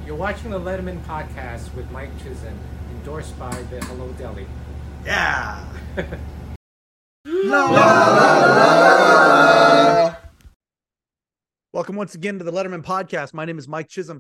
You're watching the Letterman podcast with Mike Chisholm, endorsed by the Hello Deli. Yeah. Welcome once again to the Letterman podcast. My name is Mike Chisholm.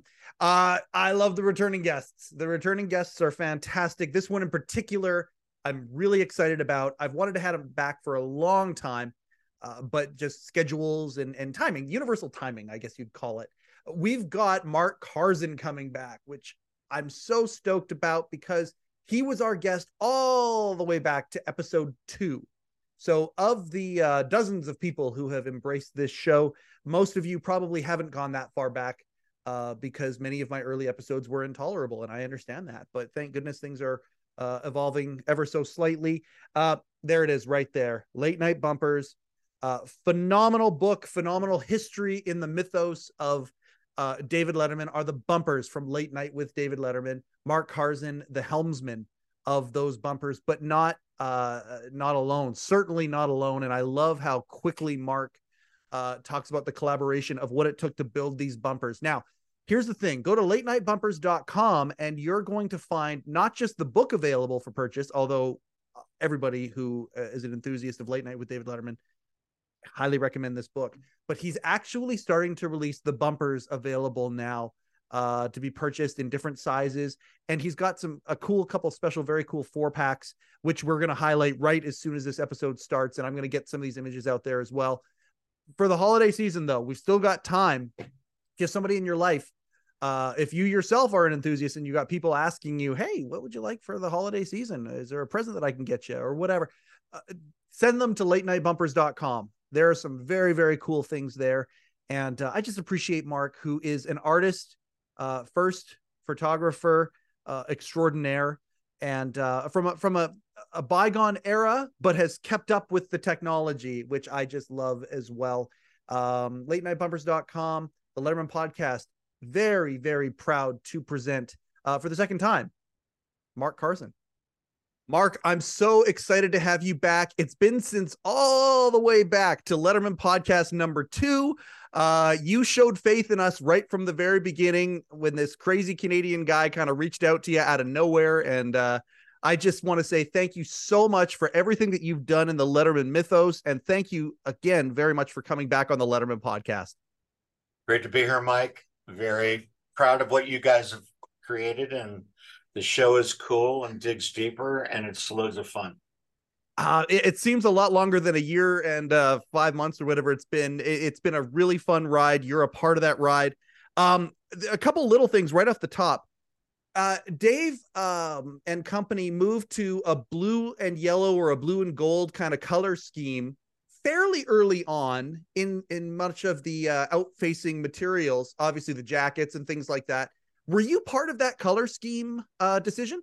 I love the returning guests. The returning guests are fantastic. This one in particular, I'm really excited about. I've wanted to have him back for a long time, but just schedules and timing, universal timing, I guess you'd call it. We've got Mark Karzin coming back, which I'm so stoked about because he was our guest all the way back to episode 2. So of the dozens of people who have embraced this show, most of you probably haven't gone that far back because many of my early episodes were intolerable, and I understand that. But thank goodness things are evolving ever so slightly. There it is right there. Late Night Bumpers. Phenomenal book, phenomenal history in the mythos of David Letterman are the bumpers from Late Night with David Letterman. Mark Karzin, the helmsman of those bumpers, but not alone, certainly not alone. And I love how quickly Mark talks about the collaboration of what it took to build these bumpers. Now, here's the thing. Go to latenightbumpers.com and you're going to find not just the book available for purchase, although everybody who is an enthusiast of Late Night with David Letterman, highly recommend this book, but he's actually starting to release the bumpers available now to be purchased in different sizes. And he's got a couple special, very cool 4-packs, which we're going to highlight right as soon as this episode starts. And I'm going to get some of these images out there as well. For the holiday season, though, we've still got time. Get somebody in your life. If you yourself are an enthusiast and you got people asking you, hey, what would you like for the holiday season? Is there a present that I can get you or whatever? Send them to latenightbumpers.com. There are some very, very cool things there. And I just appreciate Mark, who is an artist, first photographer extraordinaire, and from a bygone era, but has kept up with the technology, which I just love as well. LateNightBumpers.com, the Letterman podcast, very, very proud to present for the second time, Mark Karzin. Mark, I'm so excited to have you back. It's been since all the way back to Letterman podcast number 2. You showed faith in us right from the very beginning when this crazy Canadian guy kind of reached out to you out of nowhere. And I just want to say thank you so much for everything that you've done in the Letterman mythos. And thank you again very much for coming back on the Letterman podcast. Great to be here, Mike. Very proud of what you guys have created, and the show is cool and digs deeper, and it's loads of fun. It seems a lot longer than a year and 5 months or whatever it's been. It's been a really fun ride. You're a part of that ride. A couple little things right off the top. Dave and company moved to a blue and yellow or a blue and gold kind of color scheme fairly early on in much of the out-facing materials, obviously the jackets and things like that. Were you part of that color scheme decision?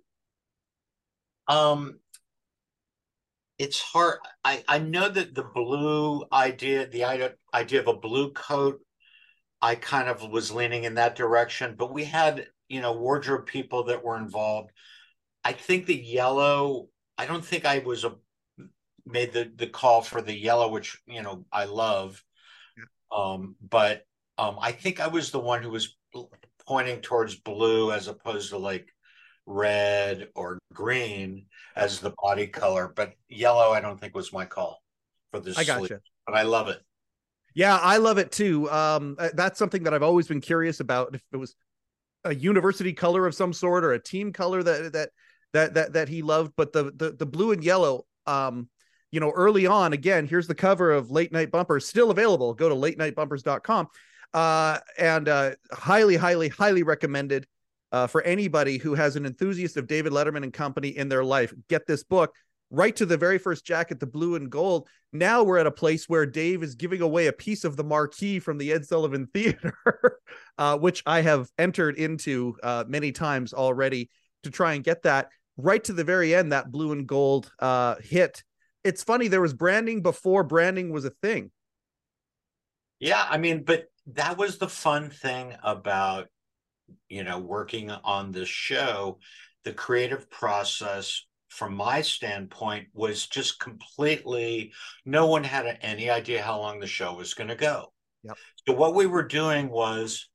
It's hard. I know that the blue idea, the idea of a blue coat, I kind of was leaning in that direction, but we had, wardrobe people that were involved. I think the yellow, I don't think I made the call for the yellow, which, I love. But I think I was the one who was pointing towards blue as opposed to like red or green as the body color, but yellow I don't think was my call for this. I gotcha. But I love it. Yeah, I love it too. That's something that I've always been curious about, if it was a university color of some sort or a team color that he loved. But the blue and yellow, early on, again, here's the cover of Late Night Bumpers, still available. Go to latenightbumpers.com. And highly, highly, highly recommended for anybody who has an enthusiast of David Letterman and company in their life. Get this book. Right to the very first jacket, the blue and gold. Now we're at a place where Dave is giving away a piece of the marquee from the Ed Sullivan Theater, which I have entered into many times already to try and get that. Right to the very end, that blue and gold hit. It's funny, there was branding before branding was a thing. Yeah, but that was the fun thing about, working on this show. The creative process, from my standpoint, was just completely, no one had any idea how long the show was going to go. Yep. So what we were doing was,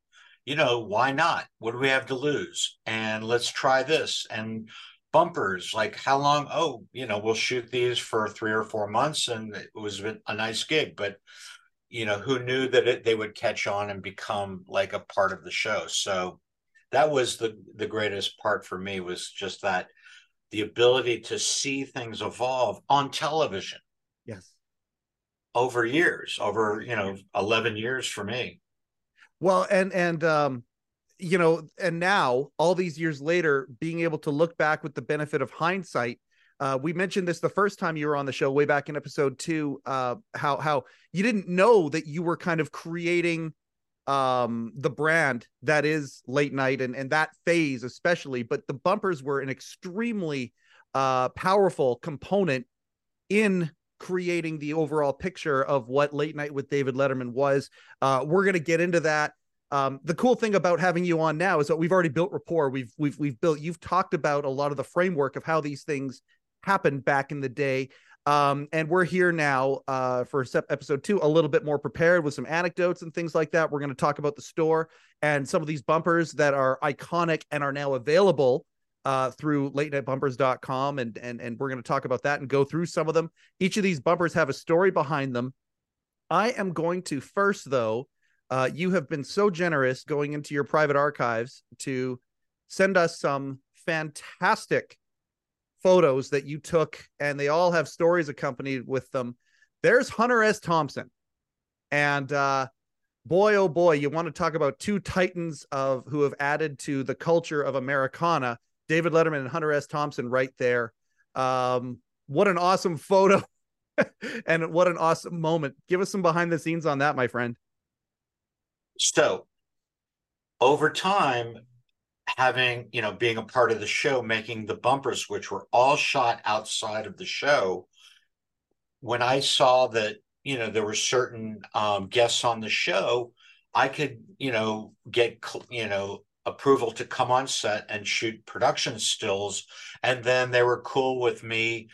why not? What do we have to lose? And let's try this. And bumpers, like how long? Oh, we'll shoot these for 3 or 4 months, and it was a nice gig. But who knew that they would catch on and become like a part of the show? So that was the greatest part for me, was just that the ability to see things evolve on television. Yes. Over years, 11 years for me. Well, and now all these years later, being able to look back with the benefit of hindsight, we mentioned this the first time you were on the show, way back in episode 2, how you didn't know that you were kind of creating the brand that is late night and that phase especially, but the bumpers were an extremely powerful component in creating the overall picture of what Late Night with David Letterman was. We're going to get into that. The cool thing about having you on now is that we've already built rapport. You've talked about a lot of the framework of how these things happened back in the day. And we're here now for episode 2, a little bit more prepared with some anecdotes and things like that. We're going to talk about the store and some of these bumpers that are iconic and are now available through latenightbumpers.com. And we're going to talk about that and go through some of them. Each of these bumpers have a story behind them. I am going to first, though, you have been so generous going into your private archives to send us some fantastic photos that you took, and they all have stories accompanied with them. There's Hunter S. Thompson. And boy, oh boy, you want to talk about two titans who have added to the culture of Americana. David Letterman and Hunter S. Thompson right there. What an awesome photo and what an awesome moment. Give us some behind the scenes on that, my friend. So over time, being a part of the show, making the bumpers, which were all shot outside of the show, when I saw that, there were certain guests on the show, I could, get, approval to come on set and shoot production stills. And then they were cool with me,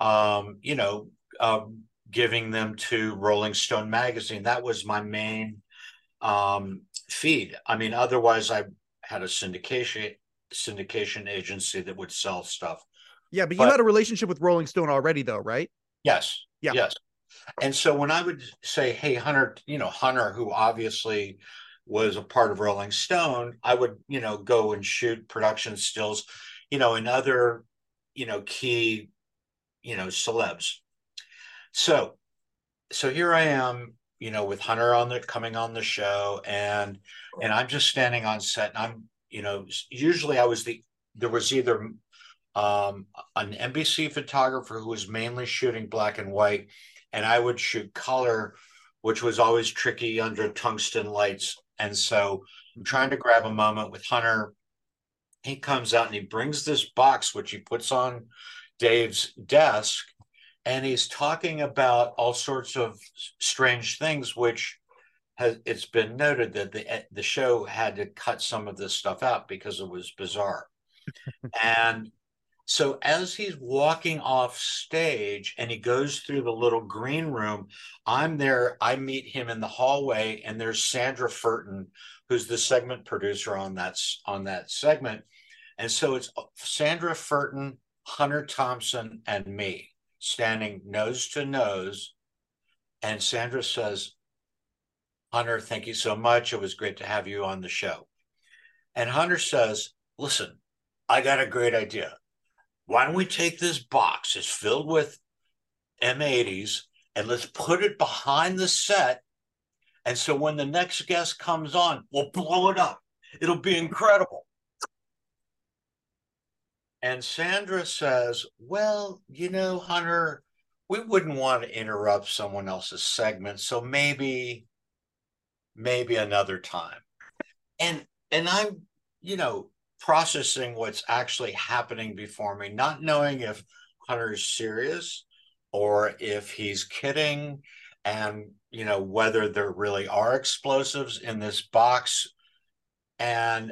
giving them to Rolling Stone magazine. That was my main feed. I mean, otherwise I had a syndication agency that would sell stuff. Yeah, but you had a relationship with Rolling Stone already, though, right? Yes. Yeah. Yes. And so when I would say, hey, Hunter, Hunter, who obviously was a part of Rolling Stone, I would, go and shoot production stills, and other, key, celebs. So here I am, with Hunter coming on the show, and I'm just standing on set, and I'm, usually there was either an NBC photographer who was mainly shooting black and white, and I would shoot color, which was always tricky under tungsten lights. And so I'm trying to grab a moment with Hunter. He comes out and he brings this box, which he puts on Dave's desk, and he's talking about all sorts of strange things, which it's been noted that the show had to cut some of this stuff out because it was bizarre. And so as he's walking off stage and he goes through the little green room, I'm there. I meet him in the hallway, and there's Sandra Furton, who's the segment producer on that segment. And so it's Sandra Furton, Hunter Thompson, and me standing nose to nose. And Sandra says, Hunter, thank you so much. It was great to have you on the show. And Hunter says, listen, I got a great idea. Why don't we take this box? It's filled with M80s, and let's put it behind the set. And so when the next guest comes on, we'll blow it up. It'll be incredible. And Sandra says, well, Hunter, we wouldn't want to interrupt someone else's segment. So maybe another time. And I'm, processing what's actually happening before me, not knowing if Hunter's serious or if he's kidding, and whether there really are explosives in this box. And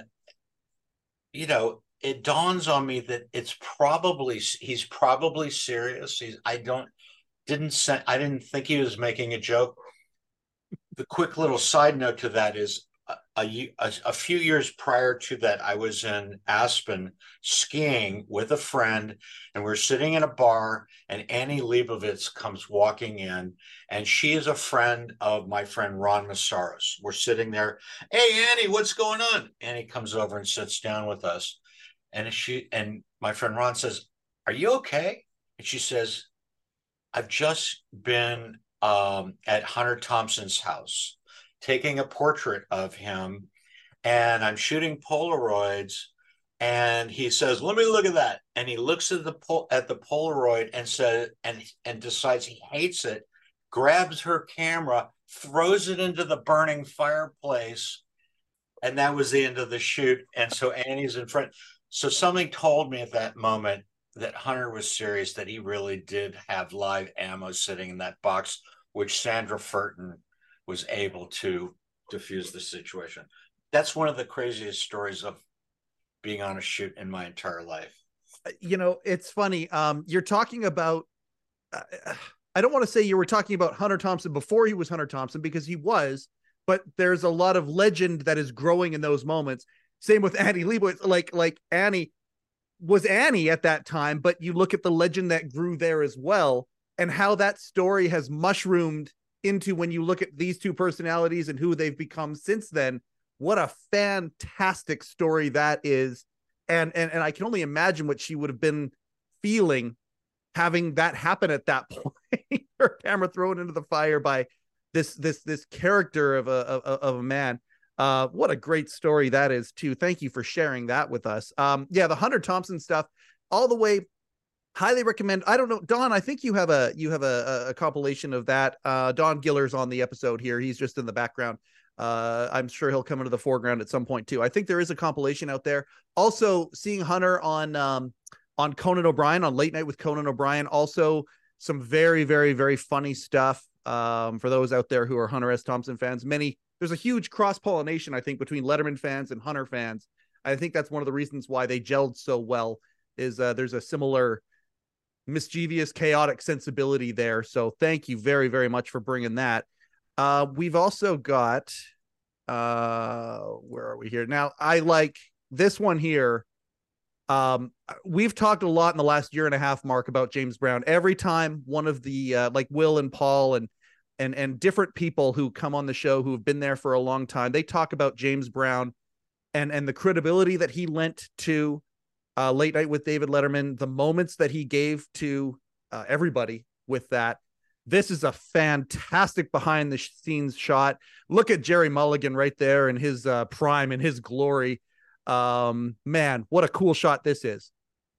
it dawns on me that he's probably serious. I didn't think he was making a joke. The quick little side note to that is a few years prior to that, I was in Aspen skiing with a friend, and we're sitting in a bar, and Annie Leibovitz comes walking in, and she is a friend of my friend Ron Massaros. We're sitting there. Hey, Annie, what's going on? Annie comes over and sits down with us, and my friend Ron says, "Are you okay?" And she says, "I've just been at Hunter Thompson's house, taking a portrait of him, and I'm shooting Polaroids." And he says, "Let me look at that." And he looks at the Polaroid and says, and decides he hates it, grabs her camera, throws it into the burning fireplace, and that was the end of the shoot. And so Annie's in front. So something told me at that moment that Hunter was serious, that he really did have live ammo sitting in that box, which Sandra Furton was able to diffuse the situation. That's one of the craziest stories of being on a shoot in my entire life. You know, it's funny. You're talking about, I don't want to say you were talking about Hunter Thompson before he was Hunter Thompson, because he was, but there's a lot of legend that is growing in those moments. Same with Annie Leibovitz. Like Annie was Annie at that time, but you look at the legend that grew there as well, and how that story has mushroomed into, when you look at these two personalities and who they've become since then. What a fantastic story that is. And I can only imagine what she would have been feeling having that happen at that point. Her camera thrown into the fire by this character of a man. What a great story that is too. Thank you for sharing that with us. Yeah, the Hunter Thompson stuff, all the way, highly recommend. I don't know, Don, I think you have a compilation of that. Don Giller's on the episode here. He's just in the background. I'm sure he'll come into the foreground at some point too. I think there is a compilation out there. Also, seeing Hunter on Conan O'Brien, on Late Night with Conan O'Brien. Also, some very, very, very funny stuff. For those out there who are Hunter S. Thompson fans, there's a huge cross-pollination, I think, between Letterman fans and Hunter fans. I think that's one of the reasons why they gelled so well, is there's a similar mischievous, chaotic sensibility there. So thank you very, very much for bringing that. We've also got, where are we here? Now, I like this one here. We've talked a lot in the last year and a half, Mark, about James Brown. Every time one of the, like Will and Paul and different people who come on the show who have been there for a long time, they talk about James Brown and the credibility that he lent to Late Night with David Letterman, the moments that he gave to everybody with that. This is a fantastic behind the scenes shot. Look at Jerry Mulligan right there in his prime, in his glory. Man, what a cool shot this is.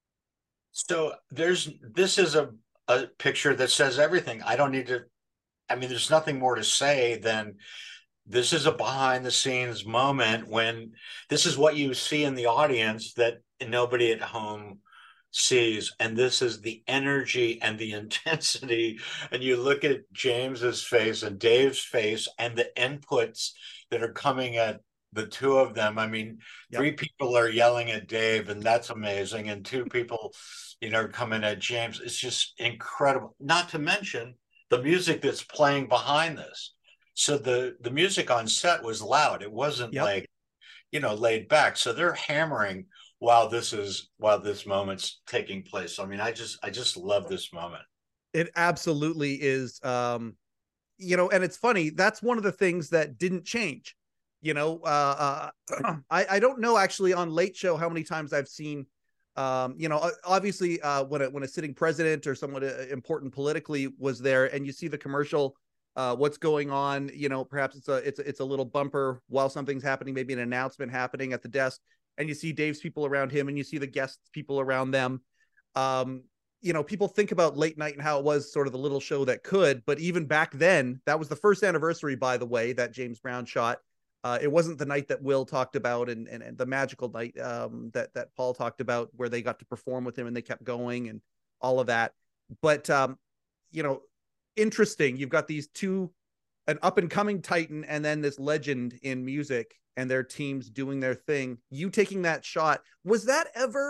So this is a picture that says everything. There's nothing more to say than this is a behind the scenes moment, when this is what you see in the audience that nobody at home sees. And this is the energy and the intensity. And you look at James's face and Dave's face and the inputs that are coming at the two of them. I mean, yep. 3 people are yelling at Dave, and that's amazing. And 2 people, are coming at James. It's just incredible. Not to mention the music that's playing behind this. So the music on set was loud. It wasn't like, laid back. So they're hammering while this moment's taking place. I mean, I just love this moment. It absolutely is. And it's funny. That's one of the things that didn't change. I don't know actually on Late Show how many times I've seen, obviously when a sitting president or someone important politically was there, and you see the commercial, what's going on, perhaps it's a little bumper while something's happening, maybe an announcement happening at the desk, and you see Dave's people around him and you see the guests people around them. People think about Late Night and how it was sort of the little show that could, but even back then, that was the first anniversary, by the way, that James Brown shot. It wasn't the night that Will talked about and the magical night that Paul talked about, where they got to perform with him and they kept going and all of that. But, interesting. You've got these two, an up and coming Titan and then this legend in music and their teams doing their thing. You taking that shot, was there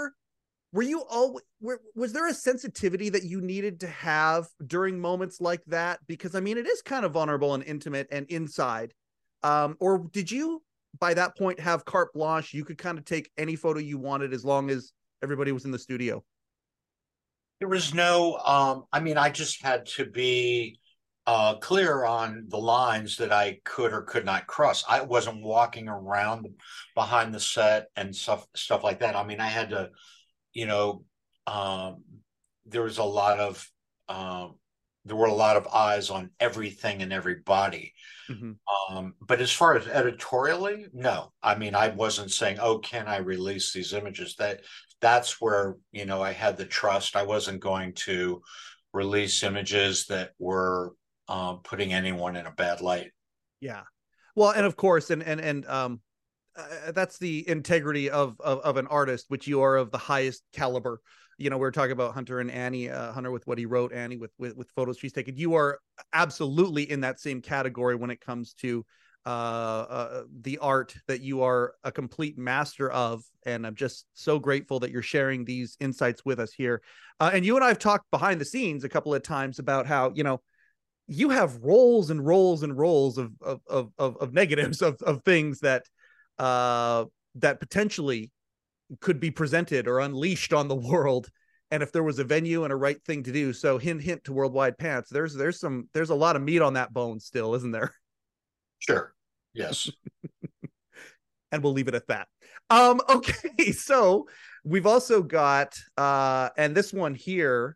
a sensitivity that you needed to have during moments like that? Because, I mean, it is kind of vulnerable and intimate and inside. Or did you by that point have carte blanche? You could kind of take any photo you wanted as long as everybody was in the studio. There was no, I mean, I just had to be clear on the lines that I could or could not cross. I wasn't walking around behind the set and stuff like that. I mean, I had to, you know, there was a lot of, there were a lot of eyes on everything and everybody. Mm-hmm. But as far as editorially, no. I mean, I wasn't saying, "Oh, can I release these images?" That's where, you know, I had the trust. I wasn't going to release images that were putting anyone in a bad light. Yeah. Well, and of course, that's the integrity of an artist, which you are of the highest caliber. You know, we we're talking about Hunter and Annie, Hunter with what he wrote, Annie with photos she's taken. You are absolutely in that same category when it comes to the art that you are a complete master of. And I'm just so grateful that you're sharing these insights with us here. And you and I have talked behind the scenes a couple of times about how, you know, you have rolls and rolls and rolls of negatives of things that that potentially could be presented or unleashed on the world. And if there was a venue and a right thing to do, so hint to Worldwide Pants, there's a lot of meat on that bone still, isn't there? Sure. Yes. And we'll leave it at that. Okay, so we've also got and this one here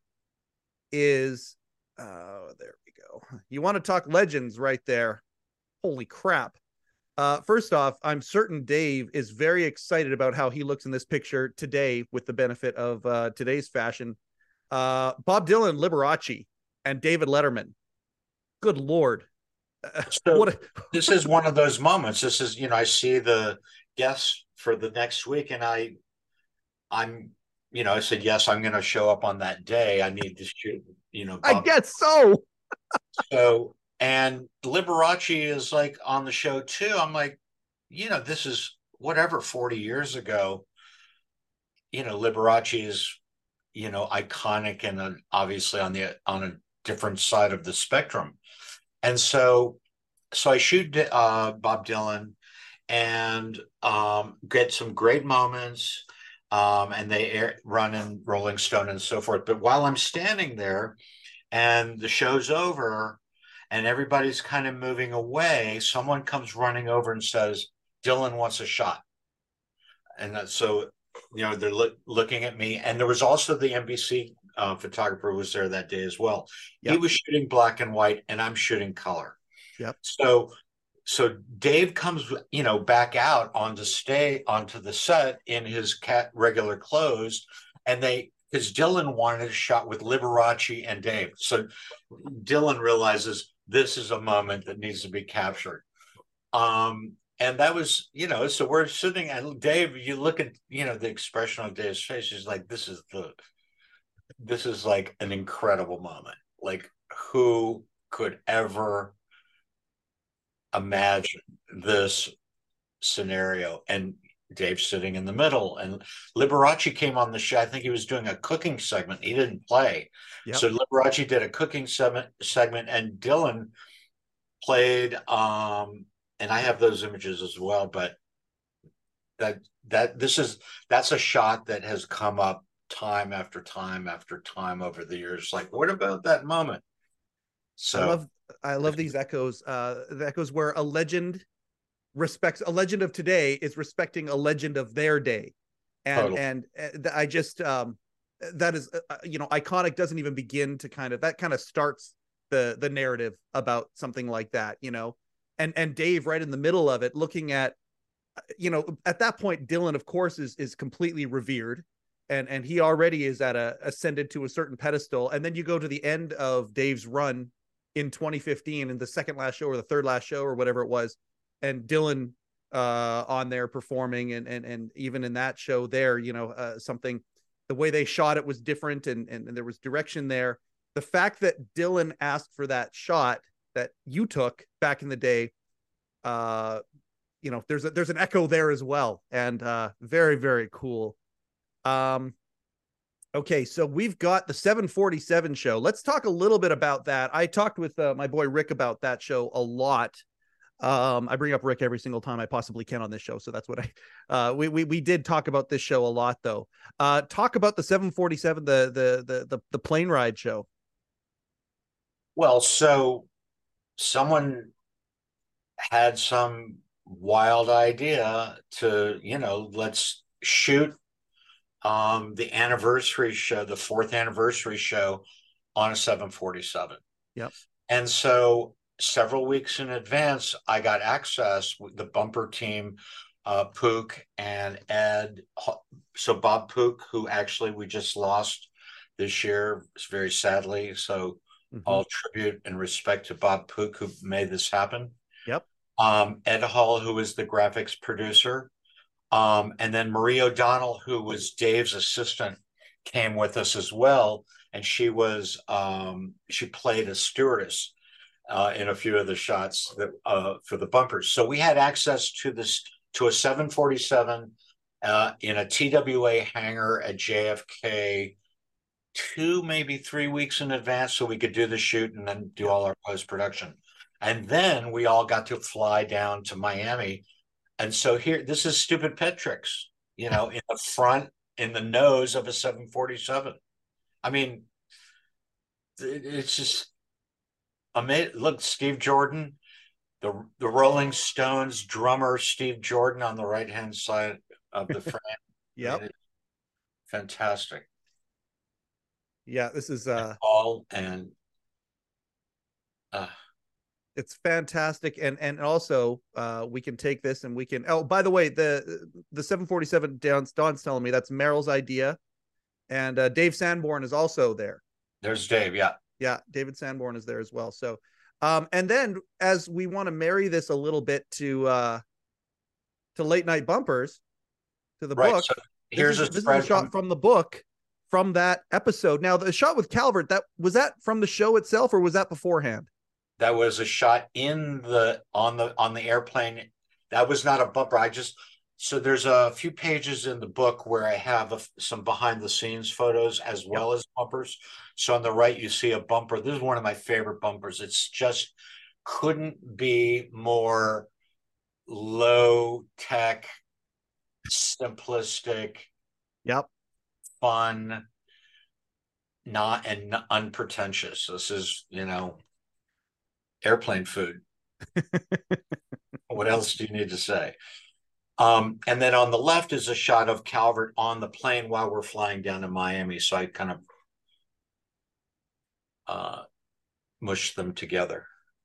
is there we go. You want to talk legends right there. Holy crap. First off, I'm certain Dave is very excited about how he looks in this picture today with the benefit of today's fashion. Bob Dylan, Liberace, and David Letterman. Good Lord. So this is one of those moments. This is, you know, I see the guests for the next week and I'm, you know, I said, yes, I'm going to show up on that day. I need to shoot, you know. Bob. I guess so. So, and Liberace is like on the show too. I'm like, you know, this is whatever 40 years ago. You know, Liberace is, you know, iconic and obviously on a different side of the spectrum. And so I shoot Bob Dylan and get some great moments. And they run in Rolling Stone and so forth. But while I'm standing there and the show's over, and everybody's kind of moving away, someone comes running over and says, Dylan wants a shot. And so, you know, they're looking at me. And there was also the NBC photographer who was there that day as well. Yep. He was shooting black and white and I'm shooting color. Yep. So Dave comes, you know, back out onto the set in his regular clothes. And because Dylan wanted a shot with Liberace and Dave. So Dylan realizes, this is a moment that needs to be captured. And that was, you know, so we're sitting and Dave, you look at, you know, the expression on Dave's face, he's like, this is like an incredible moment. Like, who could ever imagine this scenario? And Dave's sitting in the middle, and Liberace came on the show. I think he was doing a cooking segment. He didn't play. Yep. So Liberace did a cooking segment, and Dylan played, and I have those images as well, but that's a shot that has come up time after time after time over the years. Like, what about that moment? So I love these echoes. The echoes where a legend respects a legend of today is respecting a legend of their day. And I just that is you know, iconic doesn't even begin to that kind of starts the narrative about something like that, you know. And Dave right in the middle of it, looking at, you know, at that point Dylan of course is completely revered, and he already is ascended to a certain pedestal. And then you go to the end of Dave's run in 2015 in the second last show or the third last show or whatever it was, and Dylan on there performing, and even in that show there, you know, something, the way they shot it was different, and there was direction there. The fact that Dylan asked for that shot that you took back in the day, you know, there's an echo there as well, and very, very cool. Okay, so we've got the 747 show. Let's talk a little bit about that. I talked with my boy Rick about that show a lot. I bring up Rick every single time I possibly can on this show, so that's what we did talk about this show a lot though. Talk about the 747, the plane ride show. Well, so someone had some wild idea to, let's shoot the anniversary show, the fourth anniversary show on a 747. Yep. And so several weeks in advance, I got access with the bumper team, Pook and Ed. So Bob Pook, who actually we just lost this year, very sadly. So all tribute and respect to Bob Pook, who made this happen. Yep. Ed Hall, who was the graphics producer. And then Marie O'Donnell, who was Dave's assistant, came with us as well. And she was she played a stewardess in a few of the shots that for the bumpers. So we had access to a 747 in a TWA hangar at JFK 2, maybe 3 weeks in advance, so we could do the shoot and then do all our post-production. And then we all got to fly down to Miami. And so here, this is stupid pet tricks, in the front, in the nose of a 747. I mean, it's just amazing. Look, Steve Jordan, the Rolling Stones drummer, Steve Jordan on the right-hand side of the frame. Yep. I mean, fantastic. Yeah, this is all and it's fantastic, and also we can take this and we can. Oh, by the way, the 747 Don's telling me that's Meryl's idea, and Dave Sanborn is also there. There's Dave, yeah, David Sanborn is there as well. So, and then as we want to marry this a little bit to Late Night Bumpers, to the book. So this is a shot from the book. From that episode. Now, the shot with Calvert, was that from the show itself, or was that beforehand? That was a shot on the airplane. That was not a bumper. So there's a few pages in the book where I have some behind the scenes photos as well as bumpers. So on the right, you see a bumper. This is one of my favorite bumpers. It's just couldn't be more low tech, simplistic. Yep. Fun, not and unpretentious. This is, airplane food. What else do you need to say? And then on the left is a shot of Calvert on the plane while we're flying down to Miami. So I kind of mushed them together.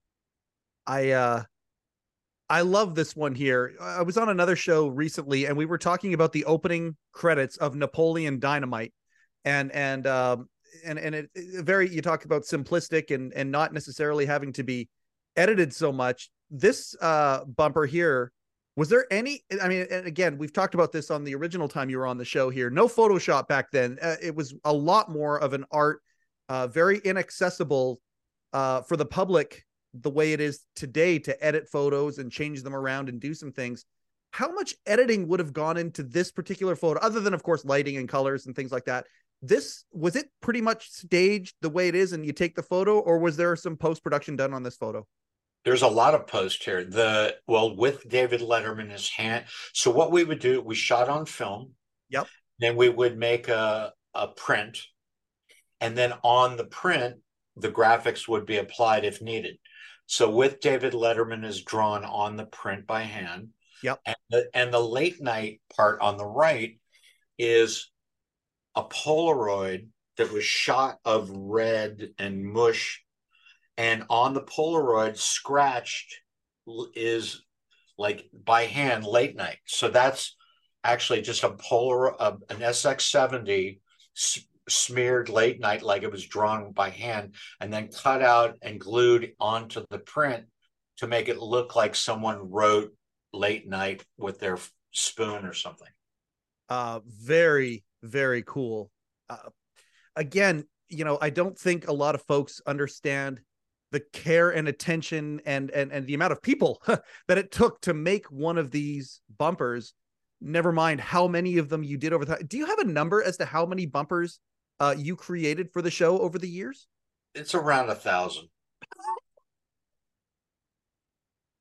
I love this one here. I was on another show recently, and we were talking about the opening credits of Napoleon Dynamite, and it very, you talk about simplistic and not necessarily having to be edited so much. This bumper here, was there any? I mean, and again, we've talked about this on the original time you were on the show here. No Photoshop back then. It was a lot more of an art, very inaccessible for the public, the way it is today, to edit photos and change them around and do some things. How much editing would have gone into this particular photo, other than, of course, lighting and colors and things like that? Was it pretty much staged the way it is and you take the photo, or was there some post-production done on this photo? There's a lot of post here. With David Letterman in his hand. So what we would do, we shot on film. Yep. Then we would make a print. And then on the print, the graphics would be applied if needed. So with David Letterman is drawn on the print by hand. Yep. And the Late Night part on the right is a Polaroid that was shot of red and mush. And on the Polaroid, scratched is like by hand Late Night. So that's actually just an SX70 smeared Late Night, like it was drawn by hand and then cut out and glued onto the print to make it look like someone wrote Late Night with their spoon or something. Very, very cool. Again, I don't think a lot of folks understand the care and attention and the amount of people that it took to make one of these bumpers, never mind how many of them you did over time. Do you have a number as to how many bumpers you created for the show over the years? It's around 1,000.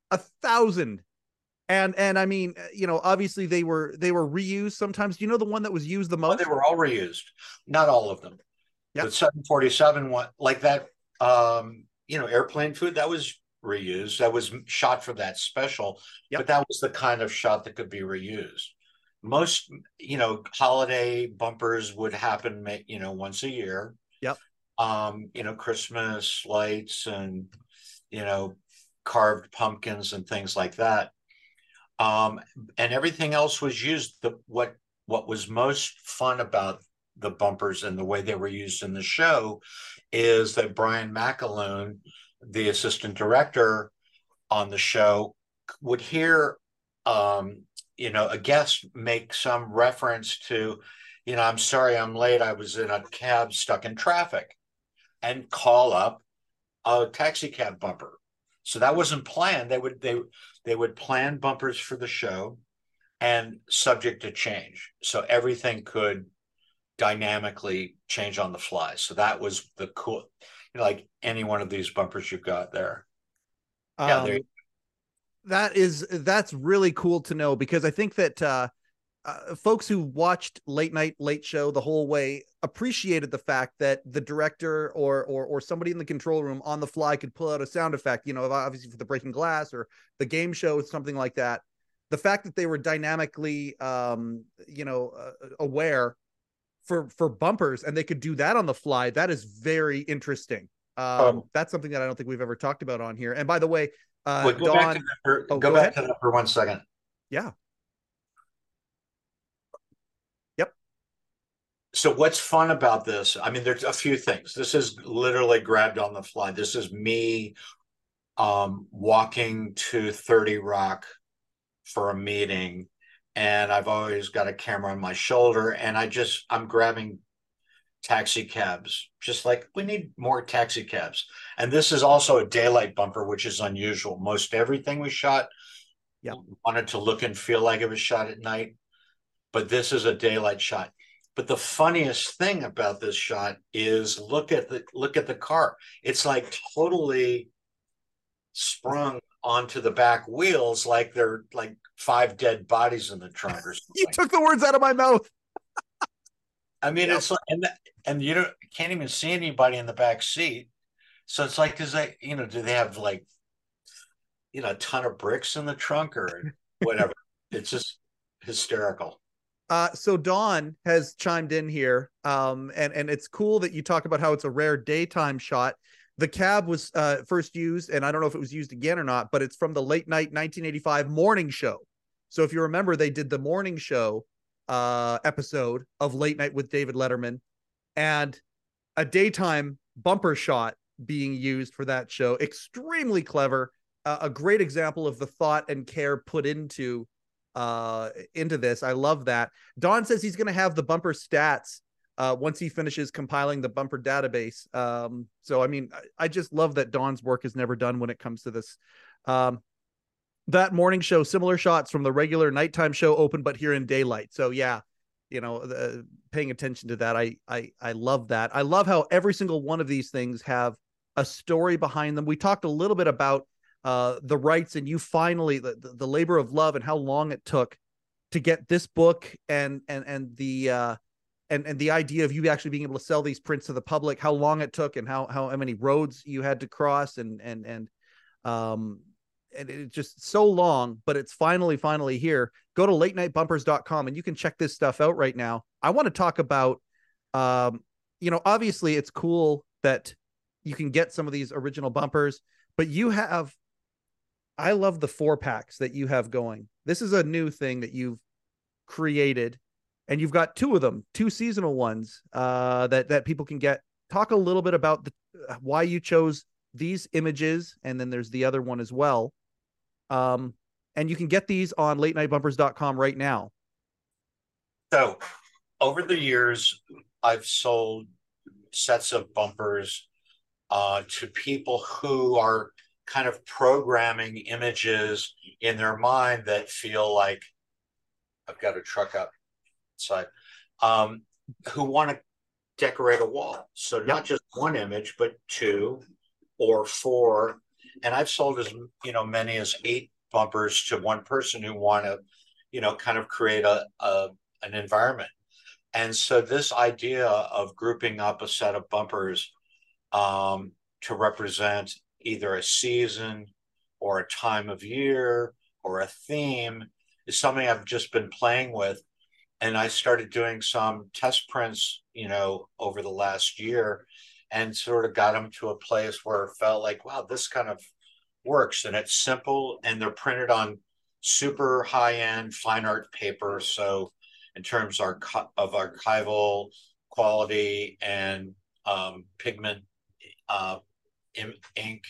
1,000. And I mean, obviously they were reused sometimes. Do you know the one that was used the Oh, most? they were all reused, not all of them. Yep. The 747 one, like that, airplane food, that was reused. That was shot for that special, Yep. but that was the kind of shot that could be reused. Most, holiday bumpers would happen, once a year. Yep. Christmas lights and, carved pumpkins and things like that. And everything else was used. What was most fun about the bumpers and the way they were used in the show is that Brian McAloon, the assistant director on the show, would hear a guest make some reference to, I'm sorry I'm late, I was in a cab stuck in traffic, and call up a taxi cab bumper. So that wasn't planned. They would plan bumpers for the show and subject to change. So everything could dynamically change on the fly. So that was the cool, like any one of these bumpers you've got there. Yeah, that's really cool to know, because I think that folks who watched Late Night Late Show the whole way appreciated the fact that the director or somebody in the control room on the fly could pull out a sound effect, obviously for the breaking glass or the game show, something like that. The fact that they were dynamically aware for bumpers, and they could do that on the fly, that is very interesting. That's something that I don't think we've ever talked about on here. And by the way, go Don, back to that for 1 second. Yeah. Yep. So what's fun about this? I mean, there's a few things. This is literally grabbed on the fly. This is me walking to 30 Rock for a meeting, and I've always got a camera on my shoulder, and I'm grabbing taxi cabs, just like we need more taxi cabs. And this is also a daylight bumper, which is unusual. Most everything we shot wanted to look and feel like it was shot at night, but this is a daylight shot. But the funniest thing about this shot is look at the car. It's like totally sprung onto the back wheels, like they're like 5 dead bodies in the trunk or something. You took the words out of my mouth. I mean, it's like, and you can't even see anybody in the back seat. So it's like, do they have like, a ton of bricks in the trunk or whatever? It's just hysterical. So Dawn has chimed in here, and it's cool that you talk about how it's a rare daytime shot. The cab was first used, and I don't know if it was used again or not, but it's from the late night 1985 morning show. So if you remember, they did the morning show episode of Late Night with David Letterman, and a daytime bumper shot being used for that show. Extremely clever, a great example of the thought and care put into this. I love that. Don says he's going to have the bumper stats once he finishes compiling the bumper database. So I mean, I just love that Don's work is never done when it comes to this. That morning show, similar shots from the regular nighttime show open, but here in daylight. So yeah, paying attention to that. I love that. I love how every single one of these things have a story behind them. We talked a little bit about the rights, and you finally, the labor of love and how long it took to get this book and the idea of you actually being able to sell these prints to the public, how long it took and how many roads you had to cross and it's just so long, but it's finally here. Go to latenightbumpers.com and you can check this stuff out right now. I want to talk about, obviously it's cool that you can get some of these original bumpers, but I love the 4-packs that you have going. This is a new thing that you've created, and you've got 2 of them, 2 seasonal ones that people can get. Talk a little bit about why you chose these images, and then there's the other one as well. And you can get these on latenightbumpers.com right now. So over the years, I've sold sets of bumpers to people who are kind of programming images in their mind that feel like, I've got a truck outside, who want to decorate a wall. So not just one image, but 2 or 4. and I've sold as many as 8 bumpers to one person who want to kind of create an environment. And so this idea of grouping up a set of bumpers to represent either a season or a time of year or a theme is something I've just been playing with. And I started doing some test prints, over the last year, and sort of got them to a place where it felt like, wow, this kind of works. And it's simple, and they're printed on super high-end fine art paper. So in terms of archival quality and pigment, ink,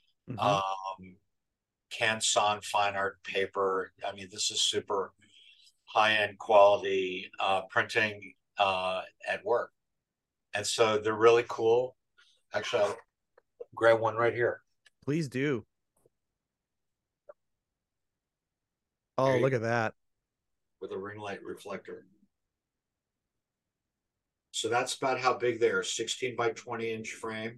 Canson fine art paper. I mean, this is super high-end quality printing at work. And so they're really cool. Actually, I'll grab one right here. Please do. Oh, look at that. With a ring light reflector. So that's about how big they are, 16 by 20 inch frame.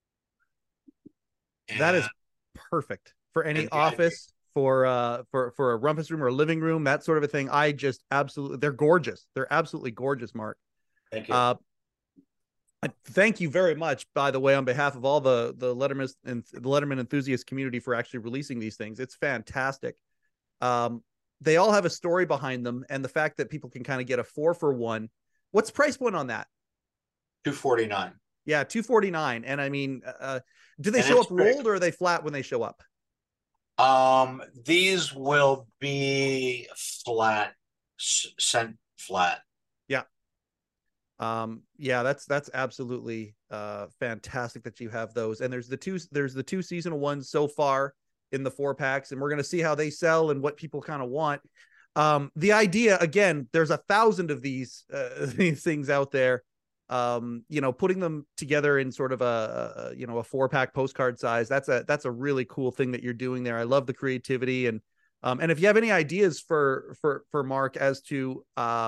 And that is perfect for any office, for a rumpus room or a living room, that sort of a thing. I just absolutely, they're gorgeous. They're absolutely gorgeous, Mark. Thank you. Thank you very much, by the way, on behalf of all the Letterman and the Letterman enthusiast community for actually releasing these things. It's fantastic. They all have a story behind them, and the fact that people can kind of get a 4 for 1. What's the price point on that? $249. Yeah, $249. And I mean, do they show up rolled, or are they flat when they show up? These will be flat, sent flat. Yeah. Yeah, that's absolutely fantastic that you have those. And there's the two seasonal ones so far in the 4-packs, and we're going to see how they sell and what people kind of want. The idea, again, there's 1,000 of these things out there. Putting them together in sort of a 4-pack postcard size. That's a really cool thing that you're doing there. I love the creativity, and if you have any ideas for Mark as to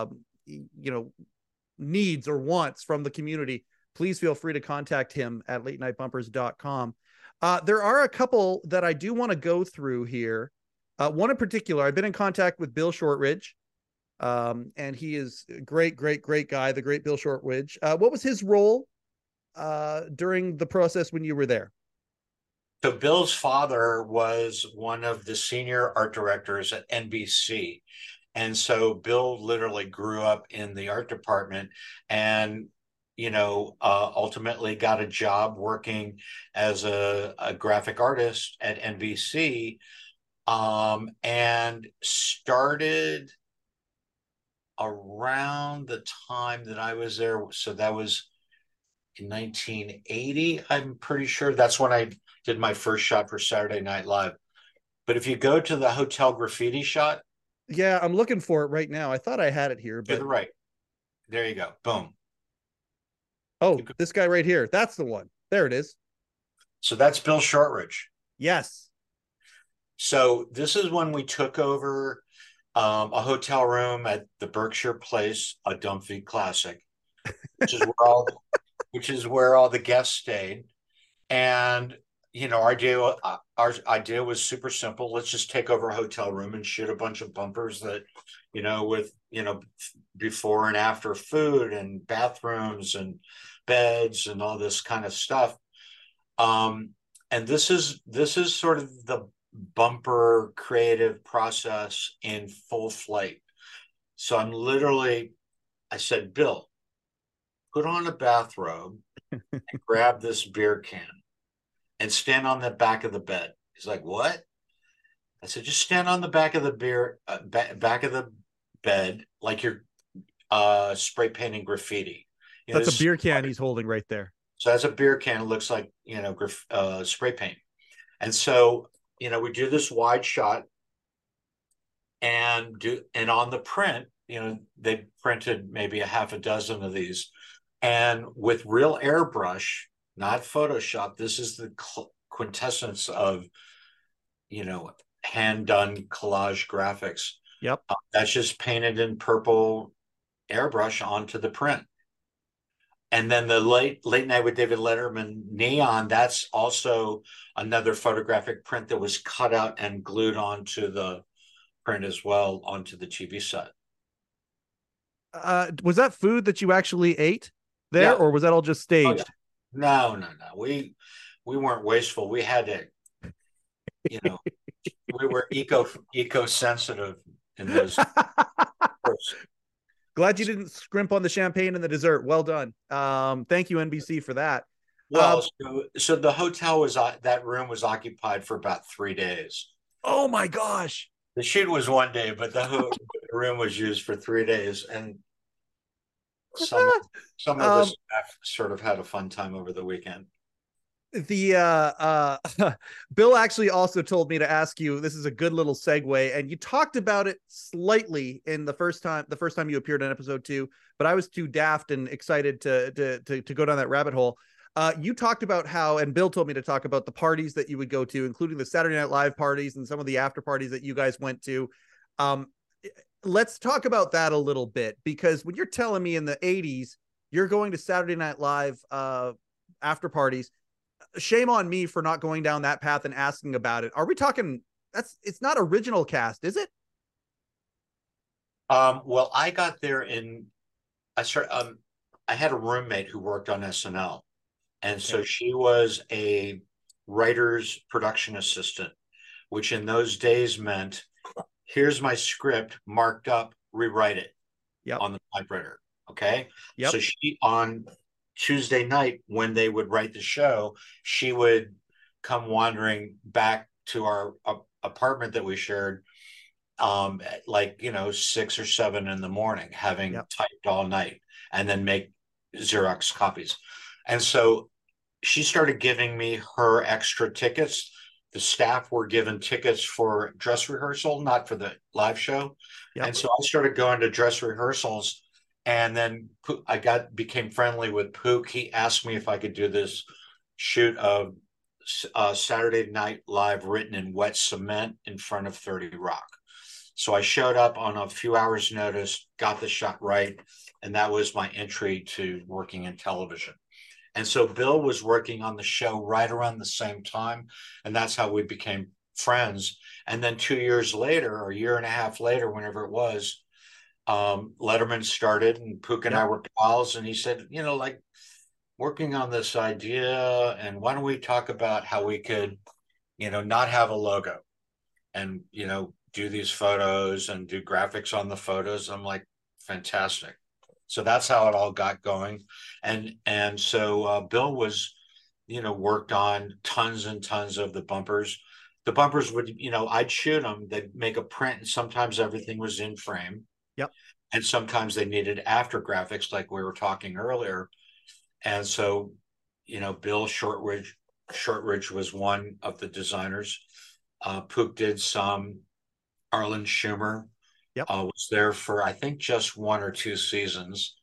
needs or wants from the community, please feel free to contact him at latenightbumpers.com. There are a couple that I do want to go through here. One in particular, I've been in contact with Bill Shortridge. And he is a great guy, the great Bill Shortridge. What was his role during the process when you were there? So Bill's father was one of the senior art directors at NBC. And so Bill literally grew up in the art department and, ultimately got a job working as a graphic artist at NBC, and started around the time that I was there. So that was in 1980. I'm pretty sure that's when I did my first shot for Saturday Night Live. But if you go to the hotel graffiti shot. Yeah, I'm looking for it right now. I thought I had it here, but to the right. There you go. Boom. Oh, this guy right here. That's the one. There it is. So that's Bill Shortridge. Yes. So this is when we took over a hotel room at the Berkshire Place, a Dumphy Classic, which is where all the guests stayed. And our idea was super simple. Let's just take over a hotel room and shoot a bunch of bumpers that, with before and after food and bathrooms and beds and all this kind of stuff. And this is sort of the bumper creative process in full flight. So I said, Bill, put on a bathrobe and grab this beer can and stand on the back of the bed. He's like, what? I said, just stand on the back of the back of the bed like you're spray painting graffiti. That's a beer can he's holding right there. So that's a beer can. It looks like spray paint. And so we do this wide shot, and on the print, they printed maybe a half a dozen of these, and with real airbrush, not Photoshop. This is the quintessence of hand done collage graphics. Yep. That's just painted in purple airbrush onto the print. And then the late night with David Letterman neon, that's also another photographic print that was cut out and glued onto the print as well, onto the TV set. Was that food that you actually ate there, Yeah. or was that all just Oh, yeah. staged? No. We weren't wasteful. We had to, you know, we were eco sensitive in those first. Glad you didn't scrimp on the champagne and the dessert. Well done. Thank you, NBC, for that. Well, so the hotel was that room was occupied for about 3 days. Oh my gosh. The shoot was one day, but the room was used for 3 days, and some of the staff sort of had a fun time over the weekend. Bill actually also told me to ask you, this is a good little segue, and you talked about it slightly in the first time you appeared on episode 2, but I was too daft and excited to go down that rabbit hole. You talked about how, and Bill told me to talk about the parties that you would go to, including the Saturday Night Live parties and some of the after parties that you guys went to. Let's talk about that a little bit, because when you're telling me in the 80s you're going to Saturday Night Live after parties, shame on me for not going down that path and asking about it. Are we talking, it's not original cast, is it? Well, I got there I had a roommate who worked on SNL. And so she was a writer's production assistant, which in those days meant, here's my script marked up, rewrite it on the typewriter. Okay. So she, on Tuesday night, when they would write the show, she would come wandering back to our apartment that we shared, at 6 or 7 in the morning, having typed all night, and then make Xerox copies. And so she started giving me her extra tickets. The staff were given tickets for dress rehearsal, not for the live show. And so I started going to dress rehearsals, and then I became friendly with Pook. He asked me if I could do this shoot of Saturday Night Live written in wet cement in front of 30 Rock. So I showed up on a few hours' notice, got the shot right, and that was my entry to working in television. And so Bill was working on the show right around the same time, and that's how we became friends. And then 2 years later, or a year and a half later, whenever it was, Letterman started, and Pook and I were pals, and he said, working on this idea, and why don't we talk about how we could, not have a logo and, do these photos and do graphics on the photos. I'm like, fantastic. So that's how it all got going. And so Bill was, worked on tons and tons of the bumpers. The bumpers would, I'd shoot them, they'd make a print, and sometimes everything was in frame. And sometimes they needed after graphics, like we were talking earlier. And so, Bill Shortridge was one of the designers. Pook did some. Arlen Schumer was there for, I think, just 1 or 2 seasons.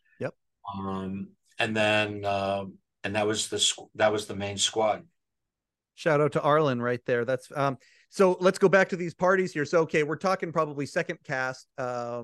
And then and that was the main squad. Shout out to Arlen right there. That's so let's go back to these parties here. So we're talking probably second cast, after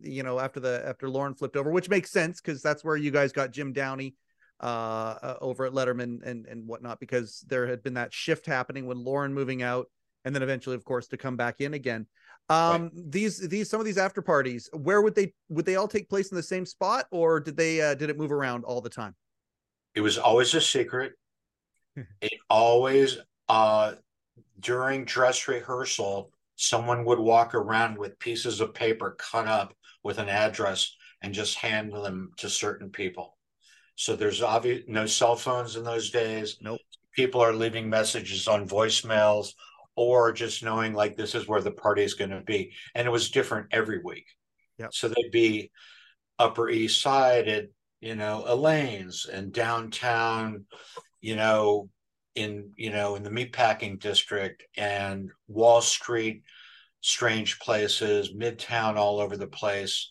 Lorne flipped over, which makes sense because that's where you guys got Jim Downey over at Letterman and whatnot, because there had been that shift happening when Lorne moving out, and then eventually, of course, to come back in again. These some of these after parties, where would they all take place in the same spot, or did it move around all the time? It was always a secret. It always, during dress rehearsal, someone would walk around with pieces of paper cut up with an address and just hand them to certain people. So there's no cell phones in those days. Nope. People are leaving messages on voicemails, or just knowing like this is where the party is going to be. And it was different every week. So they'd be Upper East Side at, Elaine's, and downtown, in the meatpacking district, and Wall Street, strange places, Midtown, all over the place.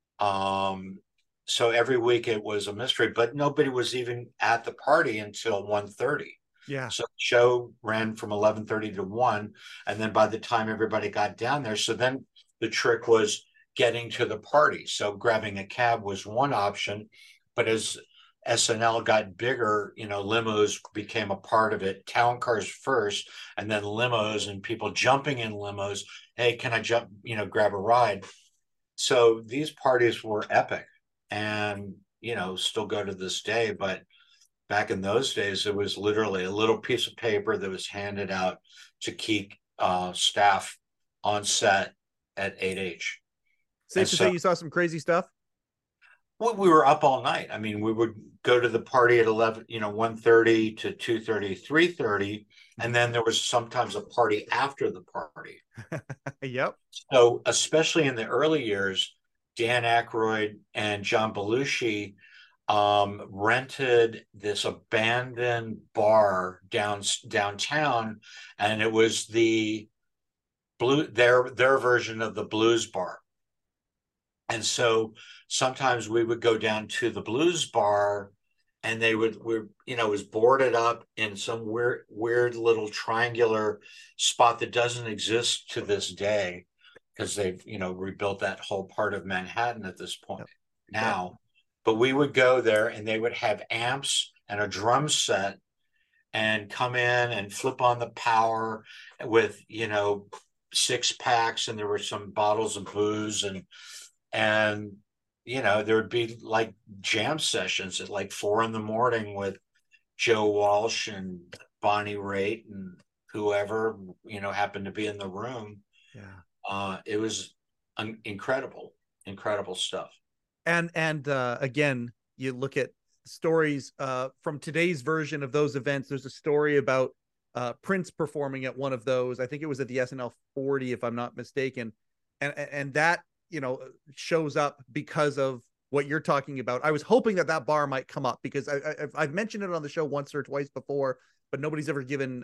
So every week it was a mystery, but nobody was even at the party until 1:30. So the show ran from 11:30 to 1, and then by the time everybody got down there, so then the trick was getting to the party. So grabbing a cab was one option, but as SNL got bigger, limos became a part of it. Town cars first, and then limos, and people jumping in limos. Hey, can I jump? Grab a ride. So these parties were epic, and still go to this day. But back in those days, it was literally a little piece of paper that was handed out to keep staff on set at 8H. Safe to say you saw some crazy stuff? Well, we were up all night. I mean, we would go to the party at 11, 1:30 to 2:30, 3:30, and then there was sometimes a party after the party. Yep. So, especially in the early years, Dan Aykroyd and John Belushi rented this abandoned bar downtown, and it was their version of the Blues Bar. And so sometimes we would go down to the Blues Bar, and it was boarded up in some weird little triangular spot that doesn't exist to this day, because they've, rebuilt that whole part of Manhattan at this point now. But we would go there, and they would have amps and a drum set, and come in and flip on the power with, 6-packs, and there were some bottles of booze, and there would be like jam sessions at like 4 a.m. with Joe Walsh and Bonnie Raitt and whoever, happened to be in the room. Yeah. It was incredible stuff. And again, you look at stories from today's version of those events. There's a story about Prince performing at one of those. I think it was at the SNL 40, if I'm not mistaken. And that, shows up because of what you're talking about. I was hoping that bar might come up, because I've mentioned it on the show once or twice before, but nobody's ever given,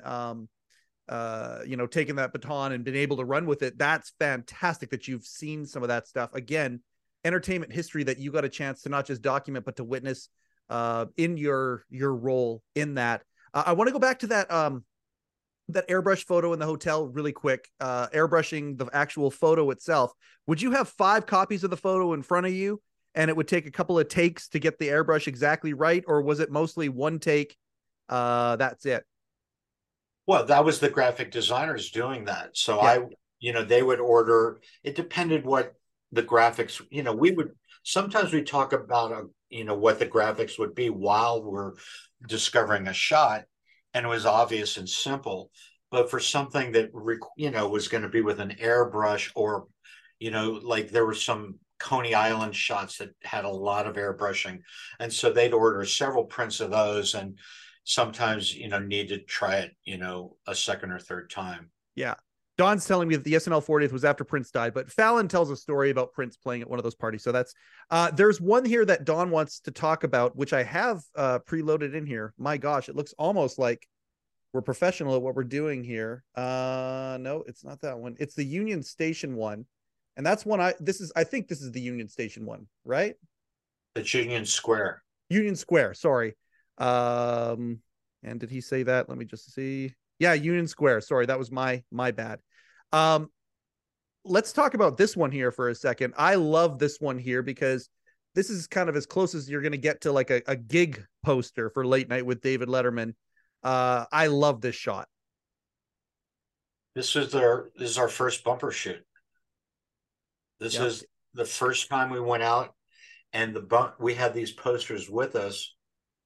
taken that baton and been able to run with it. That's fantastic that you've seen some of that stuff. Again, entertainment history that you got a chance to not just document, but to witness in your role in that. I want to go back to that airbrush photo in the hotel really quick, airbrushing the actual photo itself. Would you have 5 copies of the photo in front of you, and it would take a couple of takes to get the airbrush exactly right? Or was it mostly one take? That's it. Well, that was the graphic designers doing that. So yeah. they would order, it depended what the graphics, sometimes we talk about, what the graphics would be while we're discovering a shot. And it was obvious and simple. But for something that, was going to be with an airbrush, or, like there were some Coney Island shots that had a lot of airbrushing. And so they'd order several prints of those, and sometimes, need to try it, a second or third time. Yeah. Don's telling me that the SNL 40th was after Prince died, but Fallon tells a story about Prince playing at one of those parties. So that's, there's one here that Don wants to talk about, which I have preloaded in here. My gosh, it looks almost like we're professional at what we're doing here. No, it's not that one. It's the Union Station one. And that's one I think this is the Union Station one, right? It's Union Square. Union Square, sorry. And did he say that? Let me just see. Yeah, Union Square. Sorry, that was my bad. Let's talk about this one here for a second. I love this one here because this is kind of as close as you're going to get to like a gig poster for Late Night with David Letterman. I love this shot. This is our first bumper shoot. This is the first time we went out, and we had these posters with us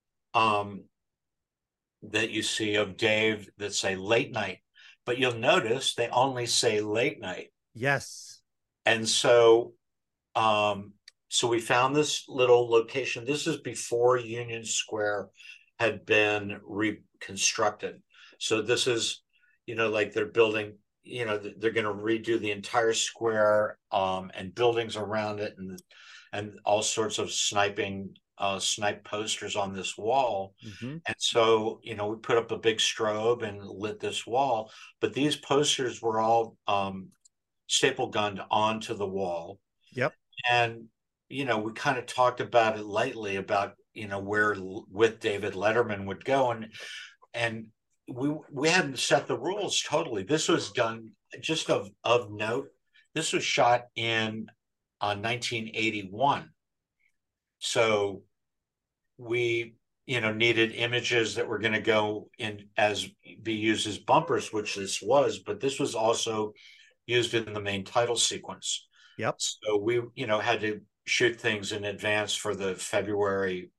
that you see of Dave that say Late Night, but you'll notice they only say Late Night. Yes. And so we found this little location. This is before Union Square had been reconstructed. So this is, like they're building, they're going to redo the entire square and buildings around it, and all sorts of snipe posters on this wall. Mm-hmm. And so, we put up a big strobe and lit this wall, but these posters were all staple gunned onto the wall. Yep. And, we kind of talked about it lightly about, where with David Letterman would go. And we hadn't set the rules totally. This was done just of note. This was shot in 1981. So we needed images that were going to go in as be used as bumpers, which this was, but this was also used in the main title sequence. Yep. So we had to shoot things in advance for the February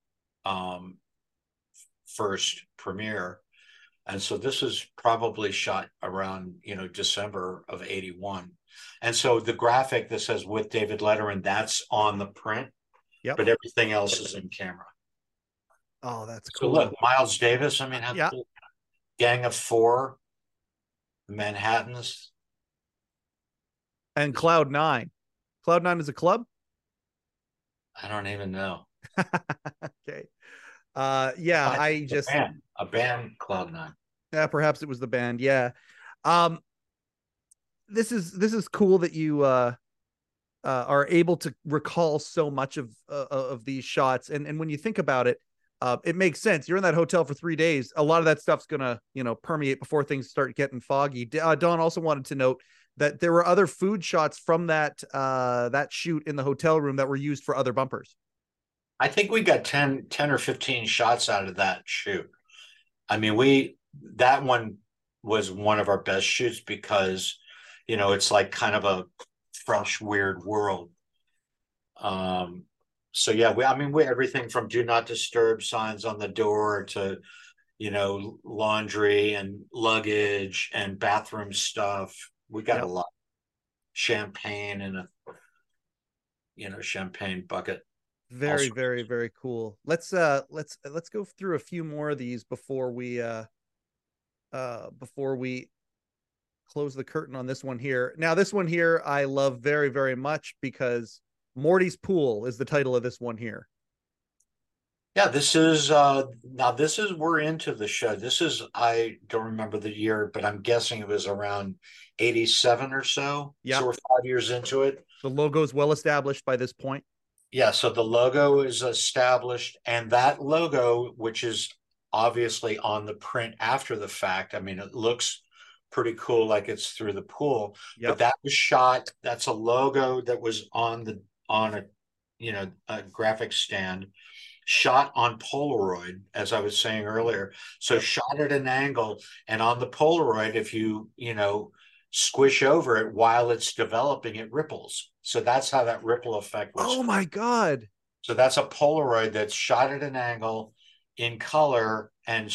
1st premiere. And so this was probably shot around December of 81. And so the graphic that says with David Letterman, that's on the print. Yep. But everything else is in camera. Oh, that's So cool. look, Miles Davis, I mean, how Yeah. cool. Gang of Four, Manhattans. And Cloud Nine. Cloud Nine is a club? I don't even know. Okay. Yeah, I just a band Cloud Nine. Yeah, perhaps it was the band. Yeah. This is cool that you are able to recall so much of these shots, and when you think about it, it makes sense. You're in that hotel for 3 days. A lot of that stuff's gonna permeate before things start getting foggy. Don also wanted to note that there were other food shots from that shoot in the hotel room that were used for other bumpers. I think we got 10 or 15 shots out of that shoot. I mean, that one was one of our best shoots because it's like kind of a fresh, weird world. So yeah, we everything from do not disturb signs on the door to laundry and luggage and bathroom stuff. We got a lot. Champagne in a champagne bucket. Very, very, very cool. Let's go through a few more of these before we close the curtain on this one here. Now, this one here I love very, very much because Morty's Pool is the title of this one here. Yeah, this is we're into the show. This is, I don't remember the year, but I'm guessing it was around 87 or so. Yeah. So we're 5 years into it. The logo is well established by this point. Yeah, so the logo is established, and that logo, which is obviously on the print after the fact, I mean, it looks pretty cool, like it's through the pool. Yep. But that was shot. That's a logo that was on a graphic stand, shot on Polaroid, as I was saying earlier. So shot at an angle, and on the Polaroid, if you squish over it while it's developing, it ripples. So that's how that ripple effect was. Oh my God. So that's a Polaroid that's shot at an angle in color, and